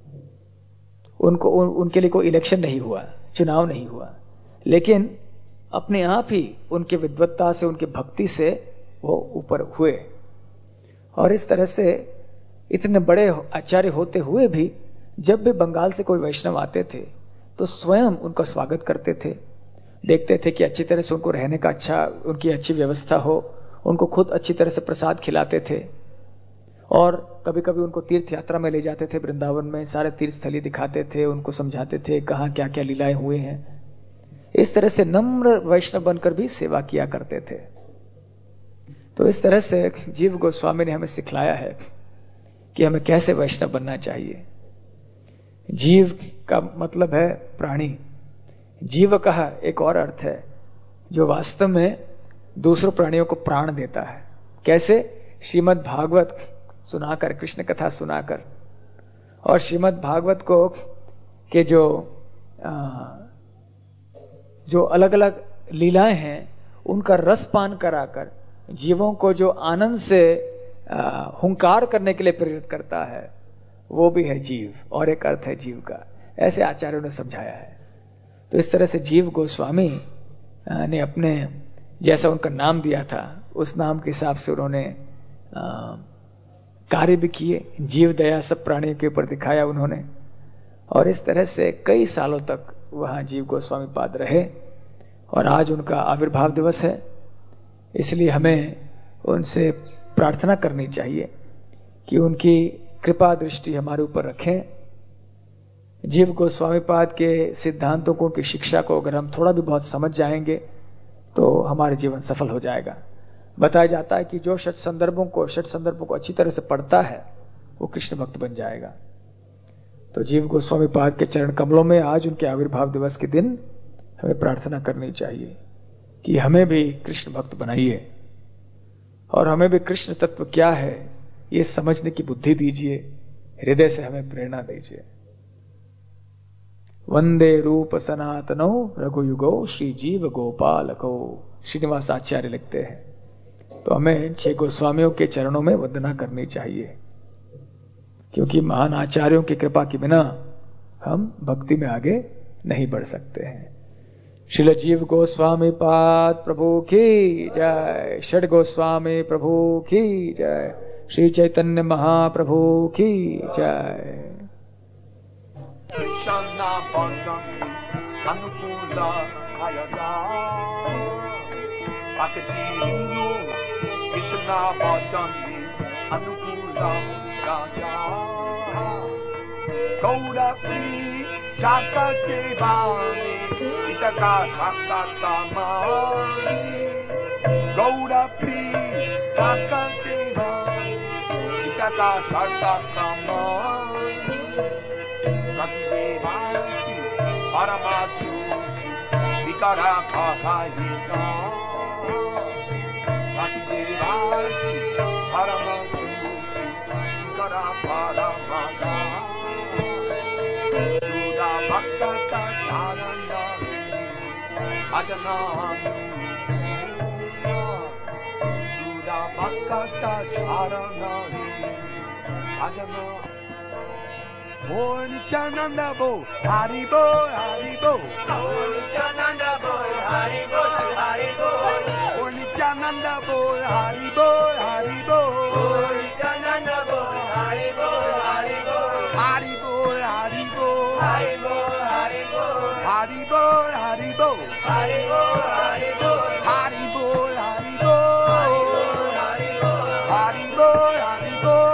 उनके लिए कोई इलेक्शन नहीं हुआ, चुनाव नहीं हुआ, लेकिन अपने आप ही उनके विद्वत्ता से, उनके भक्ति से वो ऊपर हुए। और इस तरह से इतने बड़े आचार्य होते हुए भी जब भी बंगाल से कोई वैष्णव आते थे तो स्वयं उनका स्वागत करते थे, देखते थे कि अच्छी तरह से उनको रहने का उनकी अच्छी व्यवस्था हो, उनको खुद अच्छी तरह से प्रसाद खिलाते थे। और कभी कभी उनको तीर्थ यात्रा में ले जाते थे, वृंदावन में सारे तीर्थ स्थली दिखाते थे, उनको समझाते थे कहाँ क्या क्या लीलाएं हुए हैं। इस तरह से नम्र वैष्णव बनकर भी सेवा किया करते थे। तो इस तरह से जीव गोस्वामी ने हमें सिखलाया है कि हमें कैसे वैष्णव बनना चाहिए। जीव का मतलब है प्राणी, जीव का एक और अर्थ है जो वास्तव में दूसरों प्राणियों को प्राण देता है। कैसे? श्रीमद् भागवत सुनाकर, कृष्ण कथा सुनाकर, और श्रीमद् भागवत को के जो अलग अलग लीलाएं हैं उनका रसपान कराकर जीवों को जो आनंद से हुंकार करने के लिए प्रेरित करता है वो भी है जीव, और एक अर्थ है जीव का। ऐसे आचार्यों ने समझाया है। तो इस तरह से जीव गोस्वामी ने अपने जैसा उनका नाम दिया था उस नाम के हिसाब से उन्होंने कार्य भी किए, जीव दया सब प्राणियों के ऊपर दिखाया उन्होंने। और इस तरह से कई सालों तक वहां जीव गोस्वामी पाद रहे, और आज उनका आविर्भाव दिवस है। इसलिए हमें उनसे प्रार्थना करनी चाहिए कि उनकी कृपा दृष्टि हमारे ऊपर रखें। जीव गोस्वामी पाद के सिद्धांतों को, उनकी शिक्षा को अगर हम थोड़ा भी बहुत समझ जाएंगे तो हमारे जीवन सफल हो जाएगा। बताया जाता है कि जो षट संदर्भों को अच्छी तरह से पढ़ता है वो कृष्ण भक्त बन जाएगा। तो जीव गोस्वामी पाद के चरण कमलों में आज उनके आविर्भाव दिवस के दिन हमें प्रार्थना करनी चाहिए कि हमें भी कृष्ण भक्त बनाइए, और हमें भी कृष्ण तत्व क्या है ये समझने की बुद्धि दीजिए, हृदय से हमें प्रेरणा दीजिए। वंदे रूप सनातनो रघुयुगो श्री जीव गोपालको, श्रीनिवास आचार्य लिखते हैं। तो हमें 6 गोस्वामियों के चरणों में वंदना करनी चाहिए, क्योंकि महान आचार्यों की कृपा के बिना हम भक्ति में आगे नहीं बढ़ सकते हैं। श्रील जीव गोस्वामी पाद प्रभु की जय, षड गोस्वामी प्रभु की जय, श्री चैतन्य महाप्रभु की जय। Pakatino, Krishna Bhatani, Anukula Raja. Goda Pri, Chaka Devani, Itaka Sakatamani. Goda Pri, Chaka Devani, Itaka Sakatamani. Rakudevani, Paramasu, Vikara Kahayika. Rakudevani, Paramasu, Vikara Paramaka. Suda Bhaktata Charanda, Ajananu. Suda Bhaktata Charanda, Ajananu. Bol Nityananda Bol, Hari Bol, Hari Bol. Bol Nityananda Bol, Hari Bol, Hari Bol. Bol Nityananda Bol, Hari Bol, Hari Bol. Bol Nityananda Bol, Hari Bol, Hari Bol. Hari Bol, Hari Bol. Hari Bol, Hari Bol. Hari Bol, Hari Bol. Hari Bol, Hari Bol. Hari Bol, Hari Bol. Hari Bol, Hari Bol.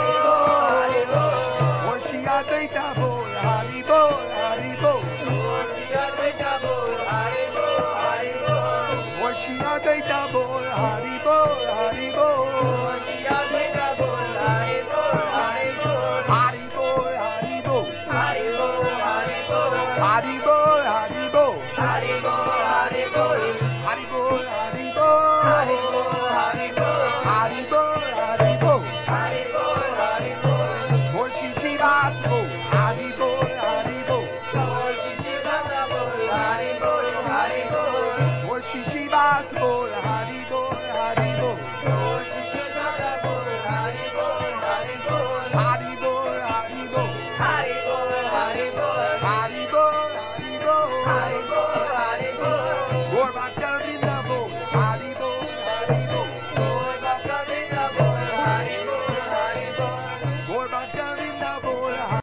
Advaita Bol, Hari Bol, Hari Bol. Advaita Bol, Hari Bol, Hari Bol. Advaita Bol, Hari Bol, Hari Bol. Advaita Bol, Hari Bol, Hari Bol. Hari Bol, Hari Bol. Hari Bol, Hari Bol. Hari Bol, Hari Bol. Hari Bol, Hari Bol. Hari Bol, Hari Bol. Hari Bol, Hari Bol. Hari Bol, Hari Bol. Hari Bol, Hari Bol. Bol Shivas Bol, Hari Bol, Hari Bol. Bol Shivas Bol, Hari Bol, Hari Bol. Bol Shivas Bol, Hari